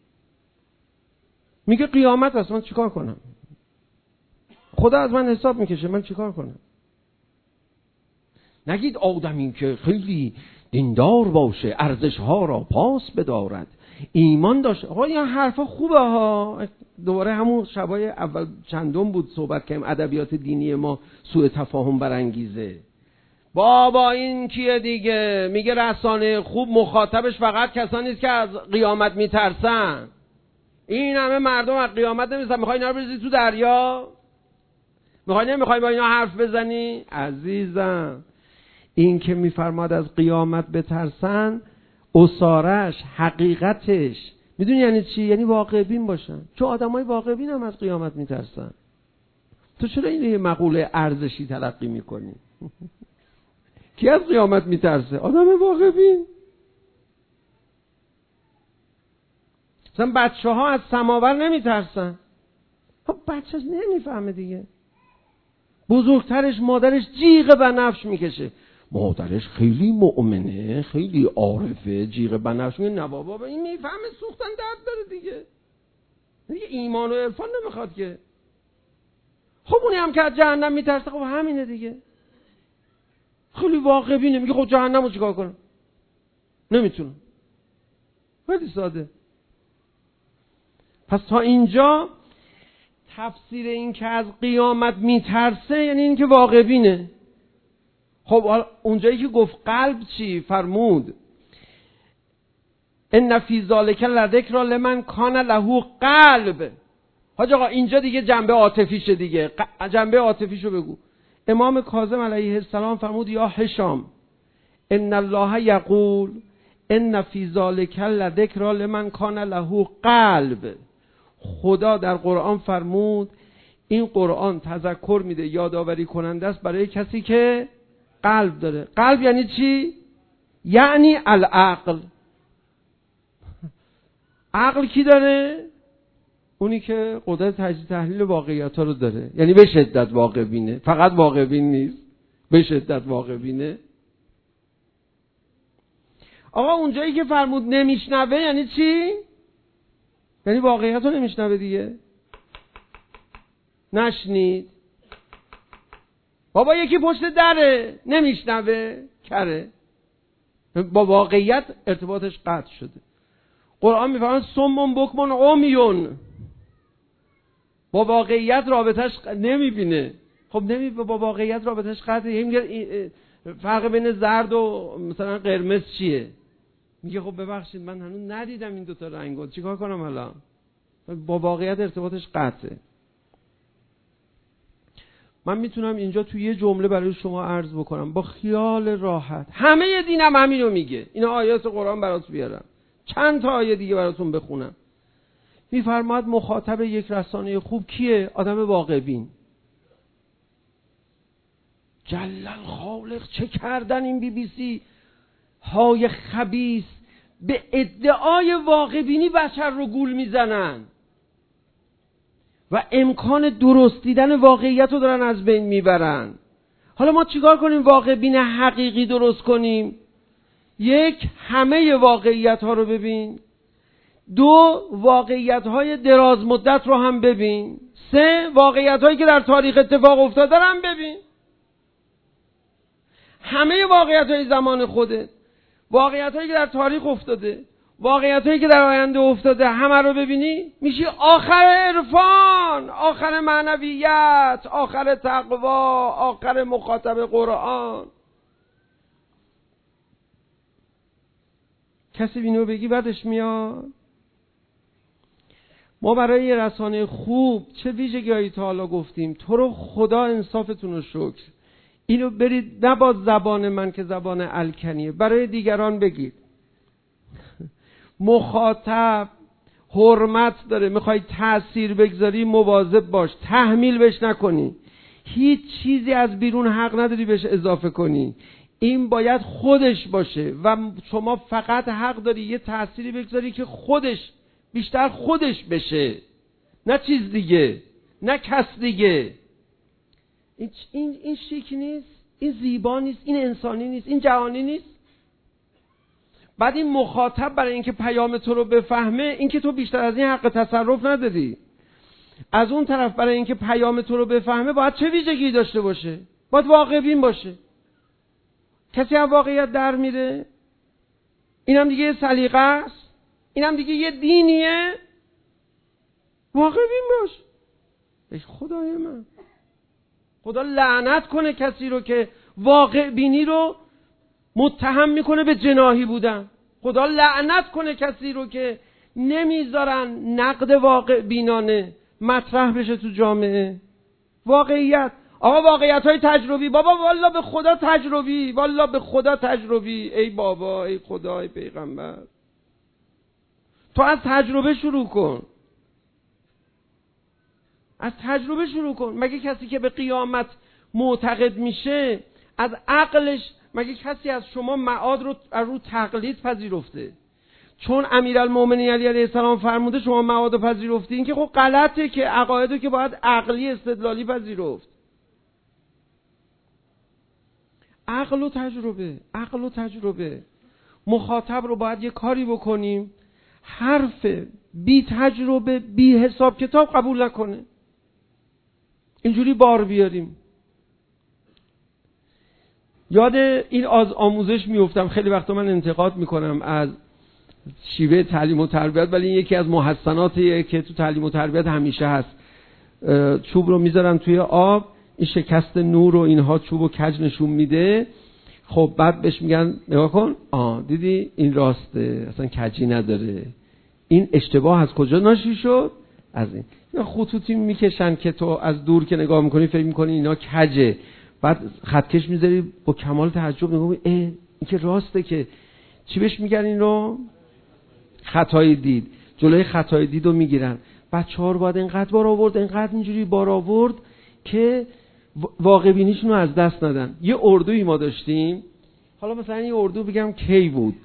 میگه قیامت هست، من چیکار کنم؟ خدا از من حساب میکشه، من چیکار کنم؟ نگید آدمی که خیلی دیندار باشه، ارزش ها را پاس بدارد، ایمان داشته. آقا این حرفا خوبه ها. دوباره همون شبای اول چندم بود صحبت کردیم ادبیات دینی ما سوء تفاهم برانگیزه. بابا این کیه دیگه؟ میگه رسانه خوب مخاطبش فقط کسانی است که از قیامت میترسن. این همه مردم از قیامت نمیترسن، میخوای اینا رو بریزی تو دریا؟ نمیخوای با اینا حرف بزنی؟ عزیزم این که میفرماد از قیامت بترسن، اسارش، حقیقتش میدونی یعنی چی؟ یعنی واقع بین باشن. چون آدمای واقع بین هم از قیامت میترسن. تو چرا این یه مقوله ارزشی تلقی میکنی؟ کی از قیامت میترسه؟ آدم واقع بین. مثلا بچه ها از سماور نمیترسن. خب بچه‌ش نمیفهمه دیگه. بزرگترش مادرش جیغ بنفش میکشه، مادرش خیلی مؤمنه، خیلی عارفه، جیغ بنفش میگه نه بابا این میفهمه سوختن درد داره دیگه ایمان و عرفان نمیخواد که. خب اونی هم که از جهنم میترسه، خب همینه دیگه، خیلی واقع بینه، میگه خب جهنمو چیکار کنم؟ نمیتونم. خیلی ساده. پس تا اینجا تفسیر این که از قیامت میترسه یعنی این که واقع بینه. خب اونجایی که گفت قلب چی؟ فرمود ان فی ذلک لذکری لمن کان له قلب. حاج آقا اینجا دیگه جنبه عاطفیشه دیگه، جنبه عاطفیشو بگو. امام کاظم علیه السلام فرمود یا هشام ان الله یقول ان فی ذلک لذکری لمن کان له قلب. خدا در قرآن فرمود این قرآن تذکر میده، یادآوری کننده است برای کسی که قلب داره. قلب یعنی چی؟ یعنی العقل. عقل کی داره؟ اونی که قدرت تجزیه تحلیل واقعیت ها رو داره، یعنی به شدت واقع بینه. فقط واقع بین نیست، به شدت واقع بینه. آقا اونجایی که فرمود نمیشنوه یعنی چی؟ یعنی واقعیت رو نمیشنوه دیگه. نشنید بابا یکی پشت دره نمیشنوه، کره. با واقعیت ارتباطش قطع شده. قرآن میفرماید صم بکم عمیون، با واقعیت رابطش نمیبینه. خب با واقعیت رابطش قطعه. میگه فرق بین زرد و مثلا قرمز چیه؟ میگه خب ببخشید من هنوز ندیدم این دوتا رنگو، چیکار کنم الان؟ با واقعیت ارتباطش قطعه. من میتونم اینجا توی یه جمله برای شما عرض بکنم با خیال راحت. همه دینم همینو میگه. اینا آیات قرآن برات بیارم، چند تا آیه دیگه براتون بخونم. میفرماد مخاطب یک رسانه خوب کیه؟ آدم واقع بین. جلل خالق چه کردن این BBC های خبیث، به ادعای واقع بینی بشر رو گول میزنن و امکان درست دیدن واقعیت رو دارن از بین میبرن. حالا ما چیکار کنیم واقع بین حقیقی درست کنیم؟ یک، همه واقعیت ها رو ببین. دو، واقعیت های دراز مدت رو هم ببین. سه، واقعیت هایی که در تاریخ اتفاق افتاده رو هم ببین. همه واقعیت های زمان خودت، واقعیت هایی که در تاریخ افتاده، واقعیت هایی که در آینده افتاده، همه رو ببینی میشی آخر عرفان، آخر معنویت، آخر تقوا، آخر مخاطب قرآن. کسی اینو بگی بعدش میاد. ما برای یه رسانه خوب چه ویژگی‌هایی تا حالا گفتیم؟ تو رو خدا انصافتون رو شکر، اینو برید نه با زبان من که زبان الکنیه، برای دیگران بگید. مخاطب حرمت داره، میخوای تأثیر بگذاری مواظب باش، تحمیل بهش نکنی، هیچ چیزی از بیرون حق نداری بهش اضافه کنی، این باید خودش باشه و شما فقط حق داری یه تأثیری بگذاری که خودش بیشتر خودش بشه، نه چیز دیگه، نه کس دیگه. این شیک نیست، این زیبا نیست، این انسانی نیست، این جهانی نیست. بعد این مخاطب برای اینکه پیام تو رو بفهمه، اینکه تو بیشتر از این حق تصرف نداری. از اون طرف برای اینکه پیام تو رو بفهمه باید چه ویژگی داشته باشه؟ باید واقع بین باشه. کسی هم واقعیت در میره؟ اینم دیگه سلیقه است، اینم دیگه یه دینیه. واقع بین باش. ای خدای من، خدا لعنت کنه کسی رو که واقع بینی رو متهم میکنه به جناحی بودن. خدا لعنت کنه کسی رو که نمیذارن نقد واقع بینانه مطرح بشه تو جامعه. واقعیت، آقا واقعیت های تجربی، بابا والله به خدا تجربی، والله به خدا تجربی. ای بابا، ای خدا، ای پیغمبر، تو از تجربه شروع کن، از تجربه شروع کن. مگه کسی که به قیامت معتقد میشه از عقلش، مگه کسی از شما معاد رو تقلید پذیرفته؟ چون امیرالمومنین علی علیه السلام فرموده شما معاد رو پذیرفتی، این که خب غلطه، که عقایدو که باید عقلی استدلالی پذیرفت. عقل و تجربه، عقل و تجربه. مخاطب رو باید یه کاری بکنیم حرف بی تجربه بی حساب کتاب قبول نکنه، اینجوری بار بیاریم. یاد این آموزش میافتم، خیلی وقتا من انتقاد میکنم از شیوه تعلیم و تربیت، ولی این یکی از محسناتیه که تو تعلیم و تربیت همیشه هست. چوب رو میذارن توی آب، این شکست نور و اینها چوب و کج نشون میده. خب بعد بهش میگن نگاه کن، دیدی این راسته، اصلا کجی نداره. این اشتباه از کجا ناشی شد؟ از این. یا خطوطی میکشن که تو از دور که نگاه میکنی فکر میکنی اینا کجه، بعد خطکش میذاری با کمال تعجب نگاه میکنی این که راسته. که چی بهش میگن این رو؟ خطای دید. جلوی خطای دید رو میگیرن. بچه‌ها رو باید اینقدر بار آورد، اینقدر اینجوری بار آورد که واقع بینیشون رو از دست ندن. یه اردویی ما داشتیم، حالا مثلا این اردو بگم کی بود،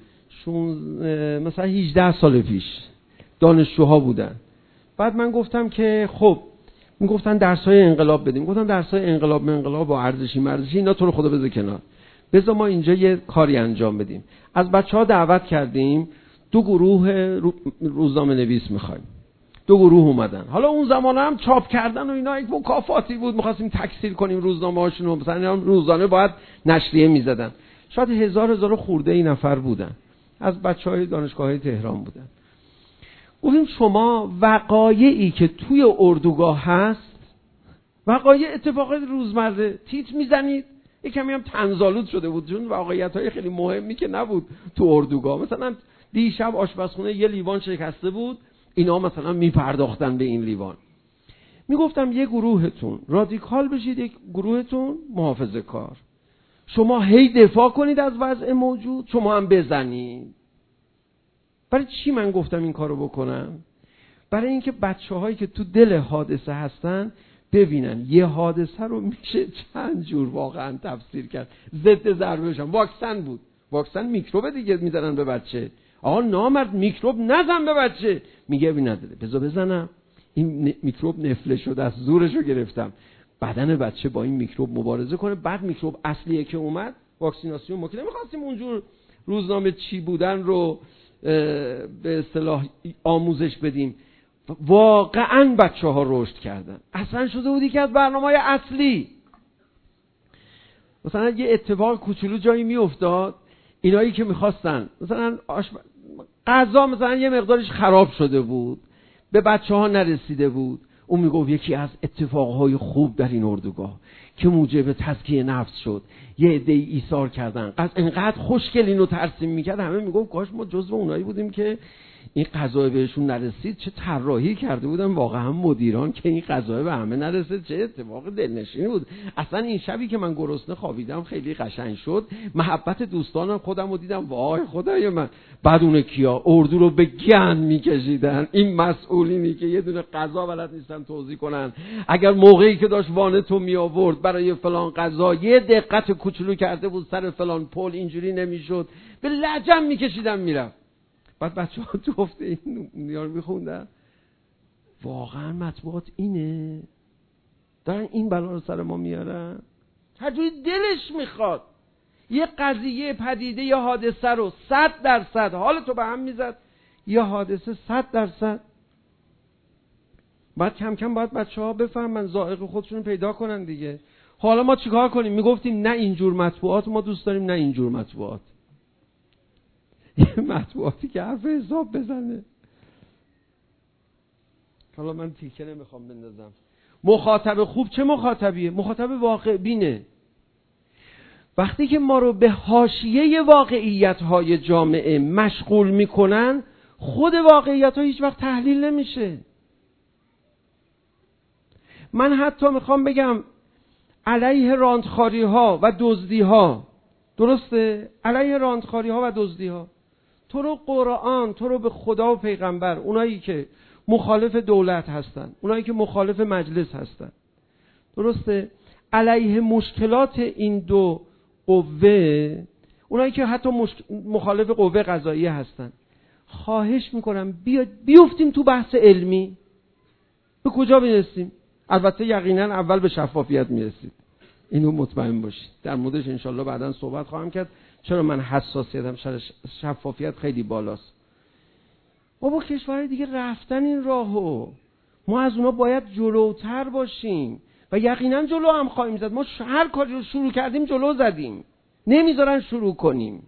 مثلا 18 سال پیش دانشجوها بودن. بعد من گفتم که خب میگفتن درس‌های انقلاب بدیم. گفتم درس‌های انقلاب و ارزشی اینا تو رو خدا بذار کنار، بذار ما اینجا یه کاری انجام بدیم. از بچه‌ها دعوت کردیم 2 گروه روزنامه نویس می‌خوایم. 2 گروه اومدن. حالا اون زمان هم چاپ کردن و اینا یک مکافاتی بود، می‌خواستیم تکثیر کنیم روزنامه‌هاشون رو. مثلا روزانه باید نشریه می‌زدن. شاید 1000 خورده ای نفر بودن، از بچه‌های دانشگاه‌های تهران بودن. گفتیم شما وقایعی که توی اردوگاه هست، وقایع اتفاقات روزمره، تیتر میزنید، یک کمی هم طنزآلود شده بود چون واقعیت‌های خیلی مهمی که نبود تو اردوگاه. مثلا دیشب آشپزخونه یه لیوان شکسته بود، اینا مثلا میپرداختن به این لیوان. میگفتم یه گروهتون رادیکال بشید، یک گروهتون محافظه‌کار. شما هی دفاع کنید از وضع موجود، شما هم بزنید. برای چی من گفتم این کارو بکنم؟ برای اینکه بچه‌هایی که تو دل حادثه هستن ببینن یه حادثه رو میشه چند جور واقعا تفسیر کرد. ضد ضربه بشن. واکسن بود، واکسن میکروب دیگه میزنن به بچه. آقا نامرد میکروب نزن به بچه، میگه ببین نداره بذار بزنم. این میکروب نفله شده از زورشو گرفتم. بدن بچه با این میکروب مبارزه کنه. بعد میکروب اصلیه که اومد واکسیناسیون. ما که نمیخواستیم اونجور روزنامه چی بودن رو به اصطلاح آموزش بدیم. واقعا بچه ها رشد کردن. اصلا شده بودی که از برنامه‌های اصلی. مثلا یه اتفاق کوچولو جایی میافتاد، اینایی که میخواستن مثلا غذا مثلا یه مقدارش خراب شده بود، به بچه ها نرسیده بود، اون میگفت یکی از اتفاقهای خوب در این اردوگاه که موجب تزکیه نفس شد، یه عده ایثار کردن، اینقدر خوشگل اینو ترسیم میکرد، همه میگفت کاش ما جزو اونایی بودیم که این غذا بهشون نرسید. چه طراحی کرده بودن واقعا مدیران که این غذا به همه نرسید. چه اتفاق دلنشینی بود. اصلا این شبی که من گرسنه خوابیدم خیلی قشنگ شد. محبت دوستانم خودم رو دیدم، وای خدای من. بعد اون کیا اردو رو به گند میکشیدن، این مسئولینی که یه دونه غذا بلد نیستن توزیع کنن. اگر موقعی که داشت وانتو می آورد برای فلان غذا یه دقت کوچولو کرده بود سر فلان پل اینجوری نمیشد، به لجن میکشیدن میرفت. بعد بچه ها تو گفته این نیار میخوندن واقعا مطبوعات اینه دارن این بلا رو سر ما میارن. هر جوری دلش میخواد یه قضیه پدیده یا حادثه رو 100% حال تو به هم میزد، یا حادثه 100%. بعد کم کم باید بچه ها بفهمن، ذائقه خودشون رو پیدا کنن دیگه. حالا ما چیکار کنیم؟ میگفتیم نه اینجور مطبوعات ما دوست داریم، نه اینجور مطبوعات. یه مطبوعاتی که حرف حساب بزنه. حالا من تیکه نمیخوام بندازم. مخاطب خوب چه مخاطبیه؟ مخاطب واقع بینه. وقتی که ما رو به حاشیه واقعیت‌های جامعه مشغول میکنن، خود واقعیت‌ها هیچ وقت تحلیل نمیشه. من حتی میخوام بگم علیه راندخاری‌ها و دزدی‌ها، درسته؟ علیه راندخاری‌ها و دزدی‌ها، تو رو قرآن، تو رو به خدا و پیغمبر، اونایی که مخالف دولت هستن، اونایی که مخالف مجلس هستن، درسته؟ علیه مشکلات این دو قوه، اونایی که حتی مخالف قوه قضاییه هستن، خواهش میکنم بیفتیم تو بحث علمی. به کجا میرسیم؟ البته یقینا اول به شفافیت میرسید، اینو مطمئن باشید. در موردش انشالله بعداً صحبت خواهم کرد. چرا من حساسیتم شفافیت خیلی بالاست. بابا کشورهای دیگه رفتن این راهو، ما از اونا باید جلوتر باشیم و یقینا جلو هم خواهیم زد. ما هر کاری رو شروع کردیم جلو زدیم، نمیذارن شروع کنیم.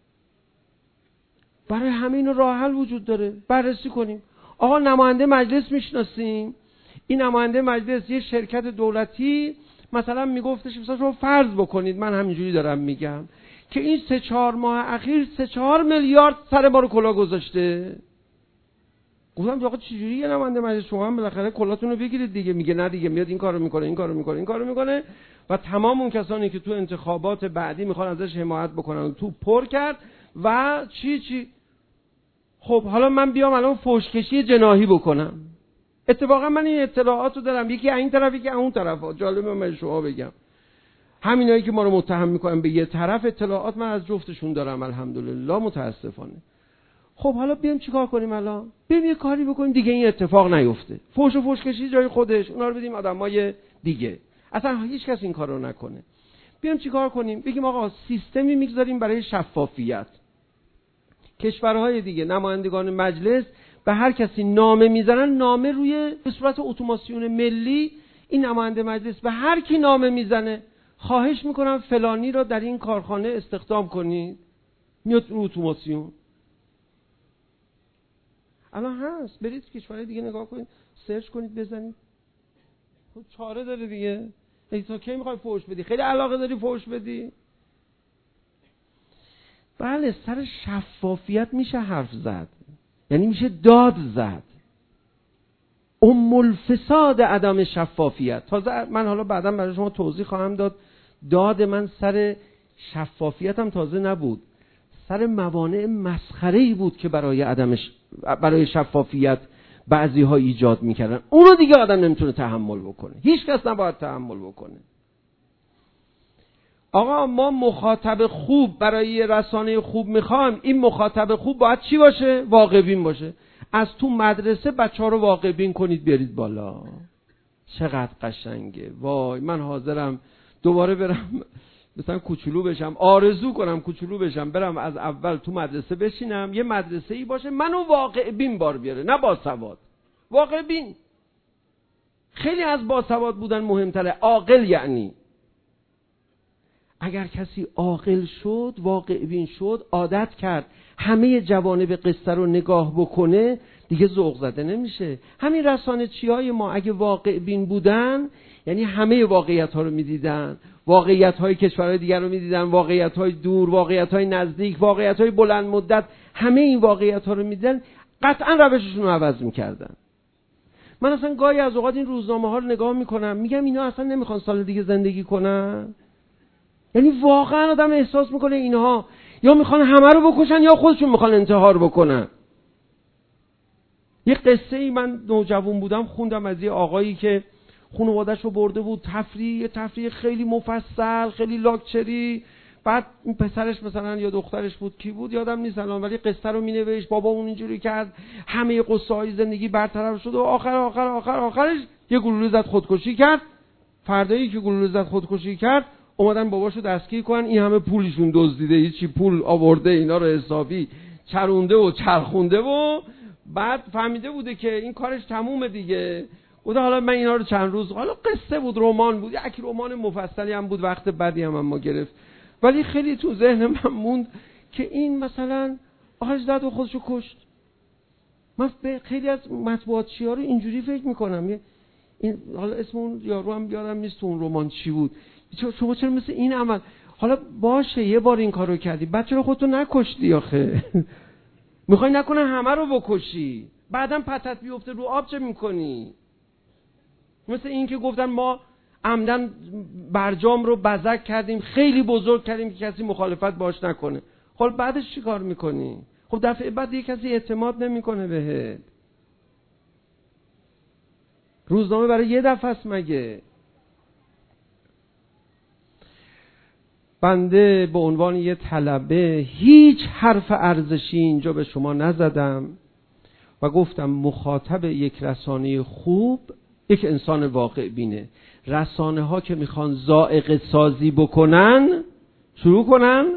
برای همین راه حل وجود داره، بررسی کنیم. آقا نماینده مجلس میشناسیم، این نماینده مجلس یه شرکت دولتی مثلا میگفتش، مثلا شما فرض بکنید، من همینجوری دارم میگم که این 3-4 ماه اخیر 3-4 میلیارد سر ما رو کلا گذاشته. گفتم آقا چجوری یه نماینده مجلس، شما هم بالاخره کلاتون رو بگیرید دیگه. میگه نه دیگه، میاد این کارو میکنه، این کارو میکنه، این کارو میکنه و تمام اون کسانی که تو انتخابات بعدی میخوان ازش حمایت بکنن تو پر کرد و چی. خب حالا من بیام الان فحش‌کشی جناحی بکنم. اتفاقا من این اطلاعاتو دارم، یکی این طرف یکی اون طرف. جالبه من شما بگم، همینایی که ما رو متهم میکنن به یه طرف، اطلاعات من از جفتشون دارم الحمدلله متاسفانه. خب حالا بیام چیکار کنیم؟ الان بیام یه کاری بکنیم دیگه این اتفاق نیفته. فحش و فحش‌کشی جای خودش، اونا رو بدیم آدمای دیگه، اصلا هیچ کس این کارو نکنه. بیام چیکار کنیم؟ بگیم آقا سیستمی میگذاریم برای شفافیت. کشورهای دیگه نمایندگان مجلس به هر کسی نامه میزنن، نامه روی به صورت اتوماسیون ملی، این نماینده مجلس به هر کی نامه میزنه خواهش میکنم فلانی را در این کارخانه استخدام کنید، میاد رو اتوماسیون. الان هست، برید کشورهای دیگه نگاه کنید، سرچ کنید، بزنید. خب چاره داره دیگه. تو کی میخوای فحش بدی؟ خیلی علاقه داری فحش بدی؟ بله، سر شفافیت میشه حرف زد، یعنی میشه داد زد. الفساد عدم شفافیت. تازه من حالا بعدا برای شما توضیح خواهم داد. داد من سر شفافیتم تازه نبود، سر موانع مسخره‌ای بود که برای شفافیت بعضی ها ایجاد میکردن. اونو دیگه آدم نمیتونه تحمل بکنه، هیچ کس نباید تحمل بکنه. آقا ما مخاطب خوب برای رسانه خوب میخوایم، این مخاطب خوب باید چی باشه؟ واقع بین باشه. از تو مدرسه بچه‌ها رو واقع بین کنید بیارید بالا. چقدر قشنگه. وای من حاضرم دوباره برم مثلا کوچولو بشم، آرزو کنم کوچولو بشم، برم از اول تو مدرسه بشینم، یه مدرسه‌ای باشه منو واقع بین بار بیاره، نه باسواد، واقع بین. خیلی از باسواد بودن مهمتره. عاقل یعنی اگر کسی عاقل شد، واقع بین شد، عادت کرد همه جوانب قصه رو نگاه بکنه، دیگه ذوق زده نمیشه. همین رسانه‌چیای ما اگه واقع بین بودن، یعنی همه واقعیت‌ها رو می‌دیدن، واقعیت‌های کشورهای دیگر رو می‌دیدن، واقعیت‌های دور، واقعیت‌های نزدیک، واقعیت‌های بلند مدت، همه این واقعیت‌ها رو می‌دیدن، قطعاً روششون رو عوض می‌کردن. من اصلا گاهی از اوقات این روزنامه‌ها رو نگاه می‌کنم، میگم اینا اصلا نمی‌خوان سال دیگه زندگی کنن. یعنی واقعاً آدم احساس می‌کنه اینها یا می‌خوان همه رو بکشن یا خودشون می‌خوان انتحار بکنن. یه قصه ای من نوجوان بودم خوندم از یه آقایی که خانواده‌اش رو برده بود تفریح خیلی مفصل، خیلی لاکچری. بعد این پسرش مثلا یا دخترش بود کی بود یادم نیست الان، ولی قصه رو مینوشت، بابا اون اینجوری کرد، همه قصه‌های زندگی برطرف شد و آخرش یه گلوله زد خودکشی کرد. فردایی که گلوله زد خودکشی کرد اومدن باباشو دستگیر کنن، این همه پولشون دزدیده، هیچی پول آورده، اینا رو حسابی چرونده و چرخونده و بعد فهمیده بوده که این کارش تمومه دیگه. گفت حالا من اینا رو چند روز، حالا قصه بود، رمان بود، یک رمان مفصلی هم بود، وقت بعدی هم ما گرفت، ولی خیلی تو ذهن من موند که این مثلا آخرش زد و خودشو کشت. من به خیلی از مطبوعاتچی‌ها رو اینجوری فکر میکنم، این حالا اسم اون یارو هم یادم نیست تو اون رمان چی بود، شما چرا مثل این عمل، حالا باشه یه بار این کارو کردی، بعد چرا خودتو نکشتی آخه؟ میخوای نکنه همه رو بکشی، بعدم پتت بیفته رو آب چه میکنی؟ مثل این که گفتن ما عمدن برجام رو بزک کردیم، خیلی بزرگ کردیم که کسی مخالفت باش نکنه. خب بعدش چی کار میکنی؟ خب دفعه بعد دیگه کسی اعتماد نمیکنه بهت. روزنامه برای یه دفعه است مگه؟ بنده به عنوان یه طلبه هیچ حرف ارزشی اینجا به شما نزدم و گفتم مخاطب یک رسانه خوب یک انسان واقع بینه. رسانه ها که میخوان ذائقه سازی بکنن، شروع کنن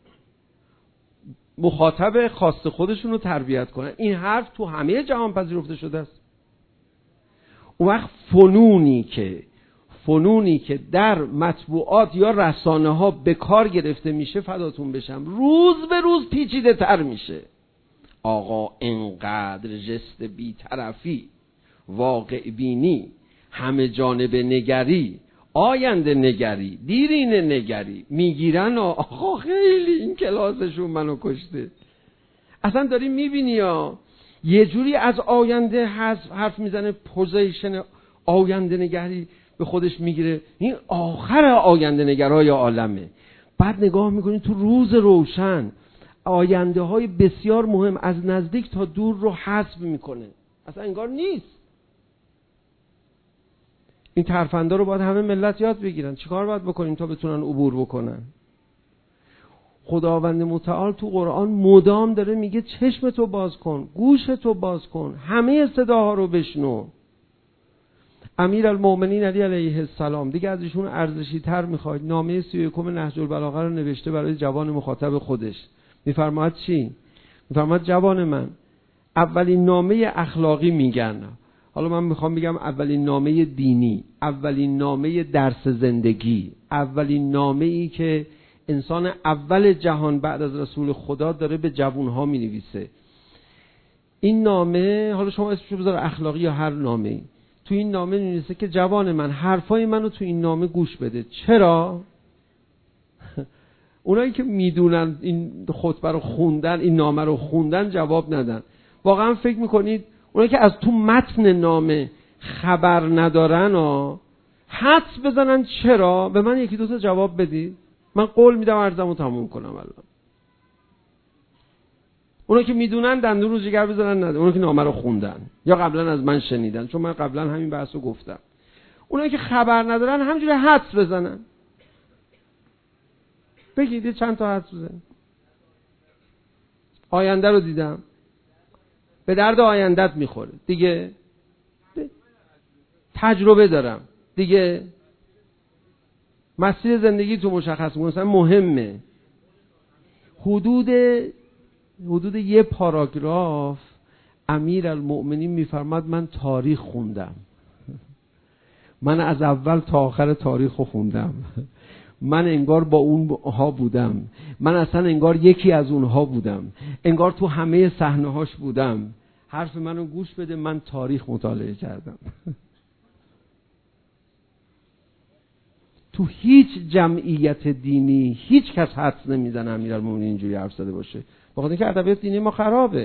مخاطب خاص خودشون رو تربیت کنن. این حرف تو همه جهان پذیرفته شده است. اون وقت فنونی که در مطبوعات یا رسانه ها به کار گرفته میشه، فداتون بشم، روز به روز پیچیده تر میشه. آقا انقدر جست بی‌طرفی، واقع بینی، همه جانب نگری، آینده نگری، دیرینه نگری میگیرن. آقا خیلی این کلاسشون منو کشته. اصلا داری میبینی یه جوری از آینده حرف میزنه، پوزیشن آینده نگری به خودش میگیره، این آخر آینده نگرای عالمه. بعد نگاه میکنی تو روز روشن آینده های بسیار مهم از نزدیک تا دور رو حسب میکنه، اصلا انگار نیست. این ترفندا رو باید همه ملت یاد بگیرن. چیکار باید بکنیم تا بتونن عبور بکنن؟ خداوند متعال تو قرآن مدام داره میگه چشم تو باز کن، گوش تو باز کن، همه صداها رو بشنو. امیرالمومنین علی علیه السلام دیگه از ایشون ارزشی تر میخواید، نامه 31 نهج البلاغه رو نوشته برای جوان مخاطب خودش. میفرماید چی؟ میفرماید جوان من، اولین نامه اخلاقی میگن، حالا من میخوام بگم اولین نامه دینی، اولین نامه درس زندگی، اولین نامه ای که انسان اول جهان بعد از رسول خدا داره به جوانها مینویسه. این نامه، حالا شما اسمشو بذار اخلاقی یا هر نامه‌ای، تو این نامه مینویسه که جوان من حرفای منو تو این نامه گوش بده. چرا؟ اونایی که میدونن این خطبه رو خوندن، این نامه رو خوندن، جواب ندن. واقعا فکر میکنید اونایی که از تو متن نامه خبر ندارن حدس بزنن چرا؟ به من یکی دو تا جواب بدید، من قول میدم عرضمو تموم کنم الان. اونایی که میدونن دندون رو جگر بزنن نده، اونایی که نامه رو خوندن یا قبلا از من شنیدن، چون من قبلا همین بحثو گفتم. اونایی که خبر ندارن همینجوری حدس بزنن. بگید چند تا حدس بزنید. آینده رو دیدم. به درد آیندت میخوره دیگه، تجربه دارم دیگه، مسیر زندگی تو مشخص می‌کنه، مثلا مهمه. حدود یه پاراگراف امیرالمؤمنین میفرماد من تاریخ خوندم، من از اول تا آخر تاریخ رو خوندم، من انگار با اونها بودم، من اصلا انگار یکی از اونها بودم، انگار تو همه صحنه‌هاش بودم، حرف منو گوش بده، من تاریخ مطالعه کردم. تو هیچ جمعیت دینی هیچ کس حدس نمیزنه امیرالمومنین اینجوری حرف زده باشه، بخاطر اینکه ادبیات دینی ما خرابه،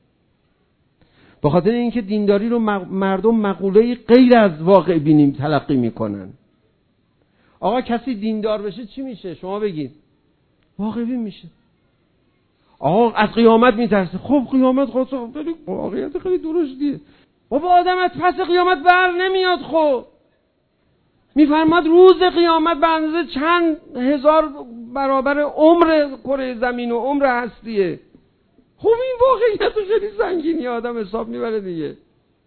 بخاطر اینکه دینداری رو مردم مقوله غیر از واقع بینی تلقی میکنن. آقا کسی دیندار بشه چی میشه؟ شما بگید. واقع بین میشه. آقا از قیامت میترسه، خب قیامت خودت ببین واقعیت خیلی درشتیه. بابا آدم از پس قیامت بر نمیاد. خب میفرماد روز قیامت به اندازه چند هزار برابر عمر کره زمین و عمر هستیه. خب این واقعیت خیلی سنگینیه، آدم حساب میبره دیگه.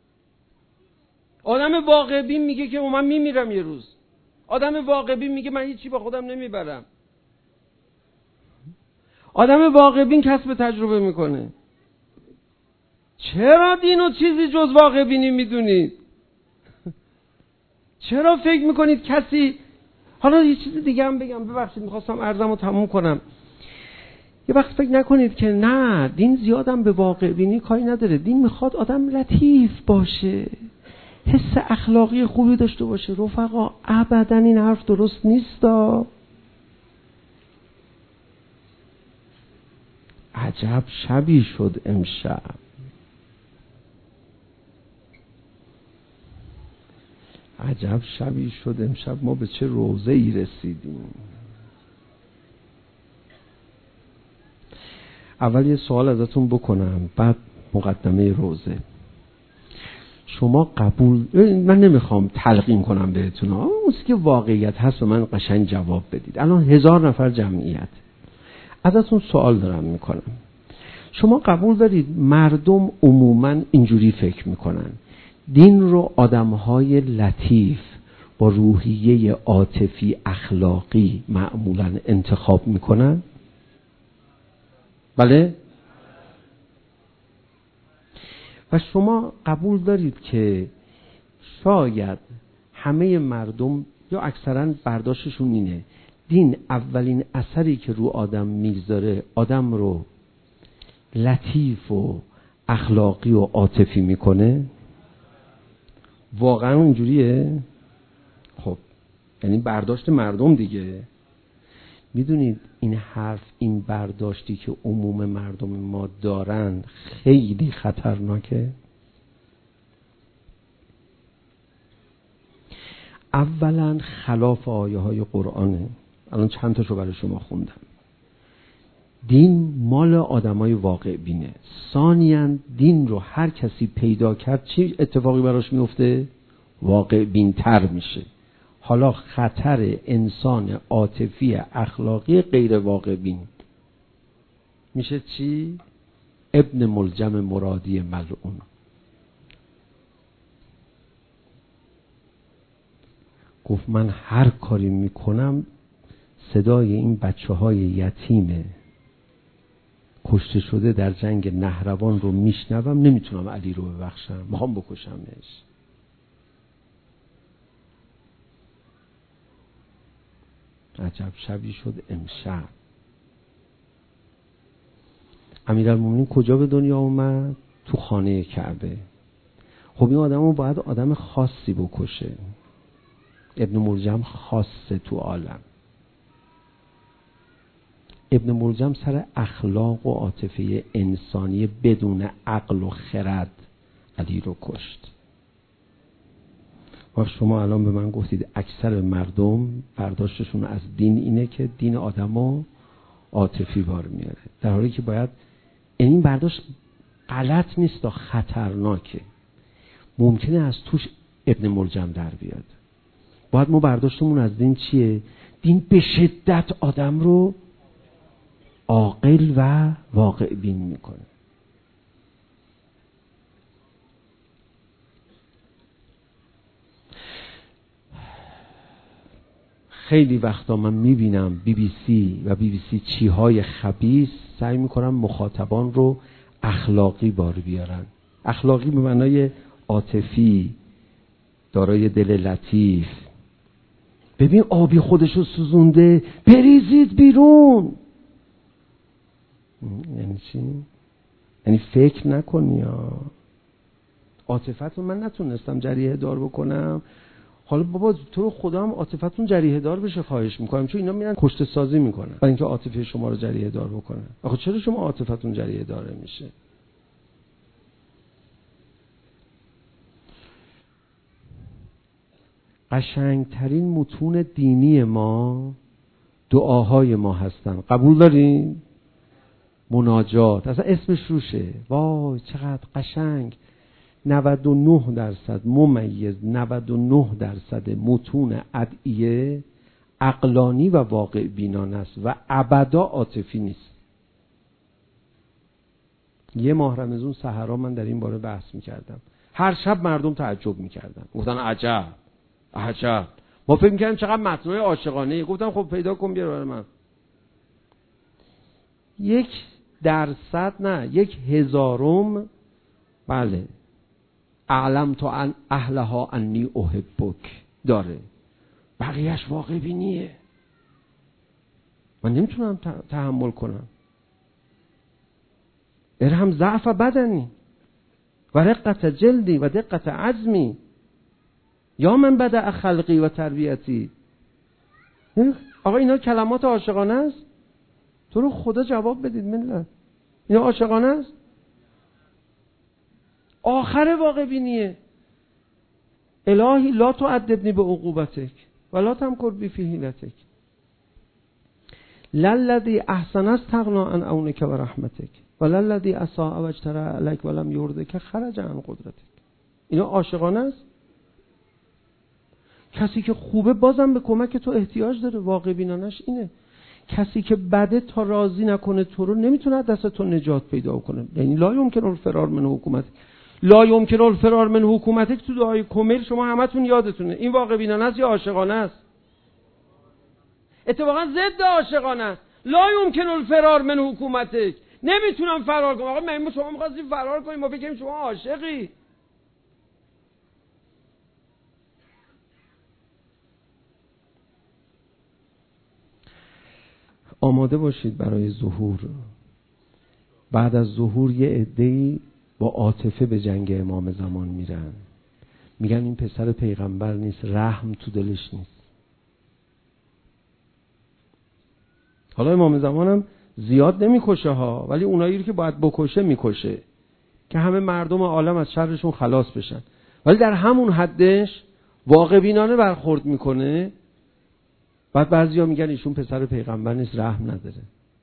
آدم واقع بین میگه که من میمیرم یه روز. آدم واقع بین میگه من هیچی با خودم نمیبرم. آدم واقع بین کسب تجربه میکنه. چرا دین و چیزی جز واقع بینی میدونید؟ چرا فکر میکنید کسی، حالا یه چیز دیگه هم بگم، ببخشید میخواستم عرضمو تموم کنم، یه وقت فکر نکنید که نه دین زیادم به واقع بینی کاری نداره، دین میخواد آدم لطیف باشه، حس اخلاقی خوبی داشته باشه. رفقا ابدا این حرف درست نیستا. عجب شبی شد امشب. عجب شبی شد امشب، ما به چه روضه‌ای رسیدیم. اول یه سوال ازتون بکنم، بعد مقدمه روضه. شما قبول، من نمیخوام تلقین کنم بهتون، اون چیزی که واقعیت هست به من قشنگ جواب بدید. الان 1000 نفر جمعیت، ازتون سوال دارم میکنم. شما قبول دارید مردم عموما اینجوری فکر میکنن دین رو آدمهای لطیف با روحیه عاطفی اخلاقی معمولا انتخاب میکنن؟ بله؟ و شما قبول دارید که شاید همه مردم یا اکثرا برداشتشون اینه دین اولین اثری که رو آدم میذاره آدم رو لطیف و اخلاقی و عاطفی میکنه؟ واقعا اونجوریه؟ خب یعنی برداشت مردم دیگه. میدونید این حرف، این برداشتی که عموم مردم ما دارن خیلی خطرناکه. اولا خلاف آیه های قرآنه. الان چند تاشو برای شما خوندم. دین مال آدمای واقع بینه. ثانیاً دین رو هر کسی پیدا کرد چه اتفاقی براش میفته؟ واقع بین تر میشه. حالا خطر انسان عاطفی اخلاقی غیر واقع بین میشه چی؟ ابن ملجم مرادی ملعون. گفت من هر کاری میکنم صدای این بچه‌های یتیم کشته شده در جنگ نهروان رو میشنوم، نمیتونم علی رو ببخشم، میخوام بکشمش. عجب شبی شد امشب. امیرالمومنین کجا به دنیا اومد؟ تو خانه کعبه. خب این آدمو باید آدم خاصی بکشه. ابن ملجم خاصه تو عالم. ابن ملجم سر اخلاق و عاطفه انسانی بدون عقل و خرد علی رو کشت. و شما الان به من گفتید اکثر مردم برداشتشون از دین اینه که دین آدمو عاطفی بار میاره، در حالی که باید این برداشت غلط نیست و خطرناکه. ممکنه از توش ابن ملجم در بیاد. باید ما برداشتمون از دین چیه؟ دین به شدت آدم رو عاقل و واقع بین میکنه. خیلی وقتا من میبینم BBC و BBC چیهای خبیث سعی میکنم مخاطبان رو اخلاقی بار بیارن. اخلاقی به معنای عاطفی، دارای دل لطیف. ببین آبی خودشو سوزونده، بریزید بیرون. یعنی چی؟ یعنی فکر نکنی عاطفتون من نتونستم جریحه دار بکنم، حالا بابا تو رو خدا هم عاطفتون جریحه دار بشه خواهش میکنم، چون اینا میرن کشته سازی میکنن برای اینکه عاطفه شما رو جریحه دار بکنن. آخه چرا شما عاطفتون جریحه داره میشه؟ قشنگترین متون دینی ما دعاهای ما هستن. قبول دارین؟ مناجات اصلا اسمش روشه. وای چقدر قشنگ. 99% ممیز 99% متون ادعیه عقلانی و واقع بینانه است و ابدا عاطفی نیست. یه ماه رمضان سحرا من در این باره بحث میکردم، هر شب مردم تعجب میکردن، گفتن عجب عجب. ما فکر میکردیم چقدر متنای عاشقانه. گفتم خب پیدا کن بیار برای من. 1% نه 1/1000 بله اعلم تو ان اهلها انی احبک داره، بقیهش واقع بینیه. من نمیتونم تحمل کنم. ارهم ضعف بدنی و رقت جلدی و دقت عظمی یا من بدأ خلقی و تربیتی. آقا اینا کلمات عاشقانه است؟ تو رو خدا جواب بدید ملت، اینا عاشقانه است؟ آخر واقع بینیه. الهی لا تعذبنی بعقوبتک ولا تمکر بی فی حیلتک للذی احسن استغنا عن عونک و رحمتک وللذی اساء و اجترأ علیک ولم یردک خرج عن قدرتک. اینا عاشقانه است؟ کسی که خوبه بازم به کمک تو احتیاج داره. واقع بینانش اینه. کسی که بده تا راضی نکنه تو رو نمیتونه دست تو نجات پیدا کنه. یعنی لا یمکن الفرار من حکومت، لا یمکن الفرار من حکومتک تو دعای کمیل شما همتون یادتونه. این واقع بینانه است یا عاشقانه است؟ اتفاقا ضد عاشقانه است. لا یمکن الفرار من حکومتک، نمیتونم فرار کنم. آقا من شما می‌خواستید فرار کنید، ما فکر شما عاشقی. آماده باشید برای ظهور. بعد از ظهور یه عده‌ای با عاطفه به جنگ امام زمان میرن، میگن این پسر پیغمبر نیست، رحم تو دلش نیست. حالا امام زمانم زیاد نمیکشه ها، ولی اونایی که باید بکشه میکشه که همه مردم عالم از شرشون خلاص بشن، ولی در همون حدش واقع بینانه برخورد میکنه. بعد بعضیا میگن ایشون پسر پیغمبر نیست، رحم نداره.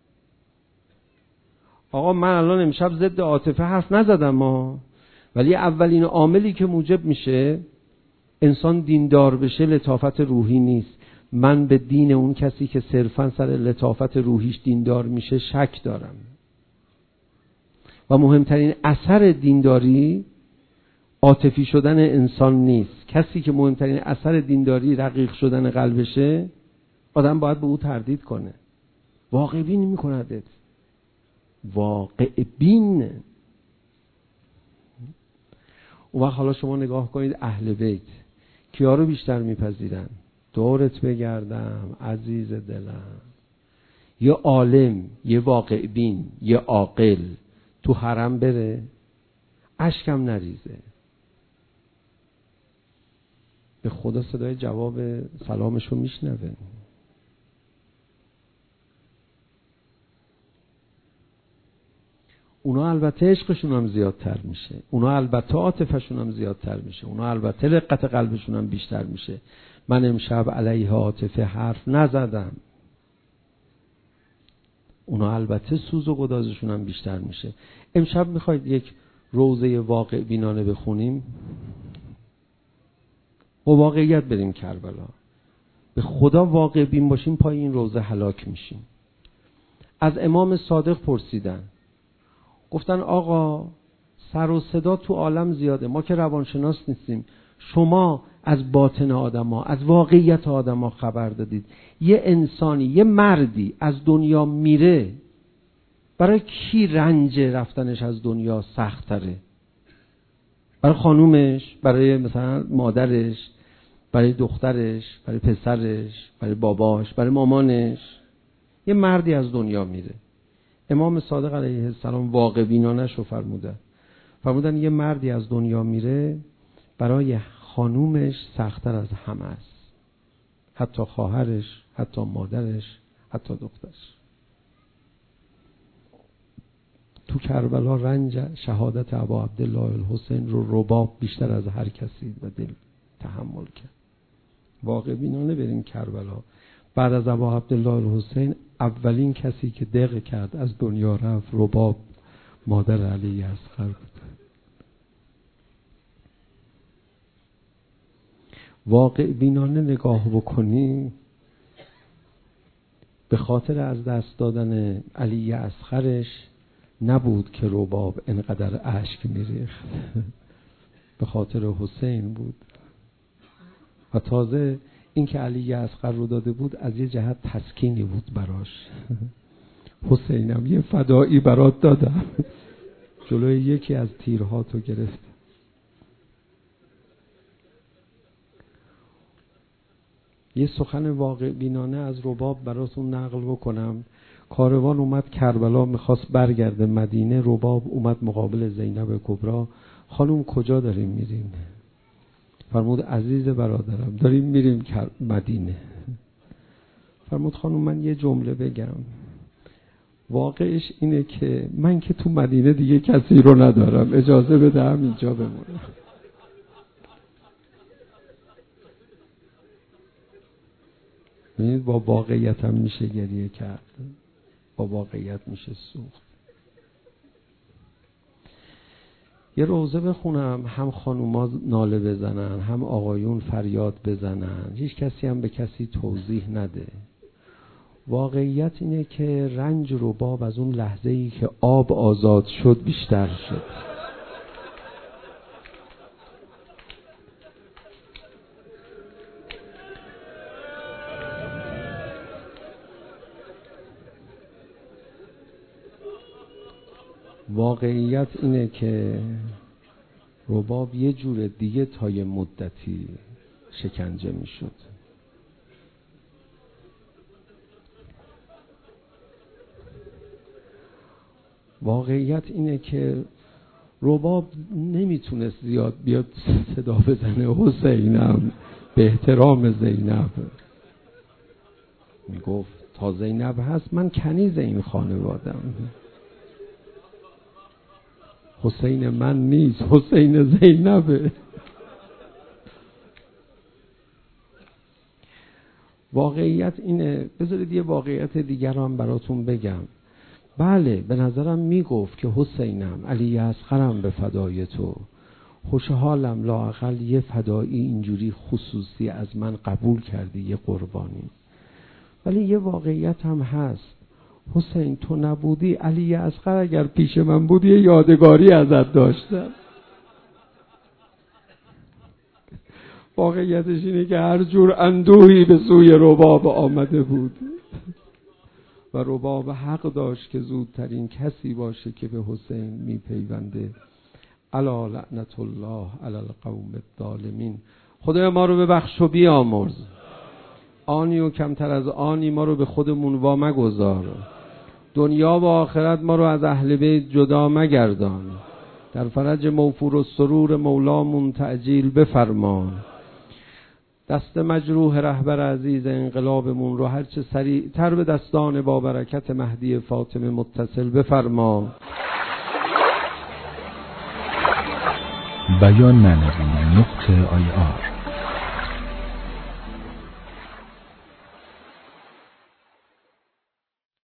آقا من الان امشب ضد عاطفه حرف نزدم ولی اولین عاملی که موجب میشه انسان دیندار بشه لطافت روحی نیست. من به دین اون کسی که صرفا سر لطافت روحیش دیندار میشه شک دارم. و مهمترین اثر دینداری عاطفی شدن انسان نیست. کسی که مهمترین اثر دینداری رقیق شدن قلبشه، آدم باید به او تردید کنه. واقع بین میکندت، واقع بین. اون وقت حالا شما نگاه کنید اهل بیت کیا رو بیشتر میپذیرن؟ دورت بگردم عزیز دلم، یه عالم، یه واقع بین، یه عاقل تو حرم بره اشکم نریزه. به خدا صدای جواب سلامشو میشنوه. اونا البته عشقشون هم زیادتر میشه، اونا البته عاطفه‌شون هم زیادتر میشه، اونا البته رقت قلبشون هم بیشتر میشه. من امشب علیه عاطفه حرف نزدم. اونا البته سوز و گدازشون هم بیشتر میشه. امشب میخواید یک روضه واقع بینانه بخونیم؟ با واقعیت بریم کربلا. به خدا واقع بین باشیم پای این روضه هلاک میشیم. از امام صادق پرسیدن، گفتن آقا سر و صدا تو عالم زیاده، ما که روانشناس نیستیم، شما از باطن آدما، از واقعیت آدما خبر دادید. یه انسانی، یه مردی از دنیا میره، برای کی رنج رفتنش از دنیا سخت تره؟ برای خانومش، برای مثلا مادرش، برای دخترش، برای پسرش، برای باباش، برای مامانش؟ یه مردی از دنیا میره. امام صادق علیه السلام واقع بینانش رو فرمودن یه مردی از دنیا میره، برای خانومش سخت‌تر از همه است، حتی خواهرش، حتی مادرش، حتی دخترش. تو کربلا رنج شهادت ابا عبدالله الحسین رو رباب بیشتر از هر کسی و دل تحمل کرد. واقع بینانه بریم کربلا. بعد از ابا عبدالله الحسین اولین کسی که دق کرد از دنیا رفت رباب مادر علی اصغر بود. واقع بینانه نگاه بکنی، به خاطر از دست دادن علی اصغرش نبود که رباب انقدر اشک میریخت، به خاطر حسین بود. و تازه این که علی اصغر رو داده بود از یه جهت تسکینی بود براش. حسینم یه فدایی برات دادم، جلوی یکی از تیرها تو گرفت. یه سخن واقع بینانه از رباب براتون نقل بکنم. کاروان اومد کربلا، میخواست برگرده مدینه. رباب اومد مقابل زینب کبرا. خانوم کجا داریم میریم؟ فرمود عزیز برادرم داریم میریم مدینه. فرمود خانوم من یه جمله بگم، واقعش اینه که من که تو مدینه دیگه کسی رو ندارم، اجازه بده هم اینجا بمونم. با واقعیت هم میشه گریه کرد، با واقعیت میشه سوخت. یه روزه بخونم، هم خانوما ناله بزنن، هم آقایون فریاد بزنن، هیچ کسی هم به کسی توضیح نده. واقعیت اینه که رنج رباب از اون لحظه‌ای که آب آزاد شد بیشتر شد. واقعیت اینه که رباب یه جور دیگه تا یه مدتی شکنجه می شد. واقعیت اینه که رباب نمیتونست زیاد بیاد صدا بزنه حسینم به احترام زینب. میگفت تا زینب هست من کنیز این خانوادم، حسین من نیست، حسین زینبه. واقعیت اینه. بذارید یه واقعیت دیگر هم براتون بگم. بله به نظرم میگفت که حسینم، علی اصغرم به فدای تو، خوشحالم لااقل یه فدایی اینجوری خصوصی از من قبول کردی، یه قربانی. ولی یه واقعیت هم هست، حسین تو نبودی علی اصغر اگر پیش من بود یه یادگاری ازت داشتم. واقعیتش اینه که هر جور اندوهی به سوی رباب آمده بود و رباب حق داشت که زودترین کسی باشه که به حسین میپیونده. الا لعنت الله علی القوم الظالمین. خدای ما رو ببخش و بیامرز، آنی و کمتر از آنی ما رو به خودمون وا مگذار، دنیا و آخرت ما رو از اهل بیت جدا مگردان، در فرج موفور و سرور مولامون تعجیل بفرما، دست مجروح رهبر عزیز انقلابمون رو هرچه سریعتر به دستان با برکت مهدی فاطمه متصل بفرما. بیان معنوی .ir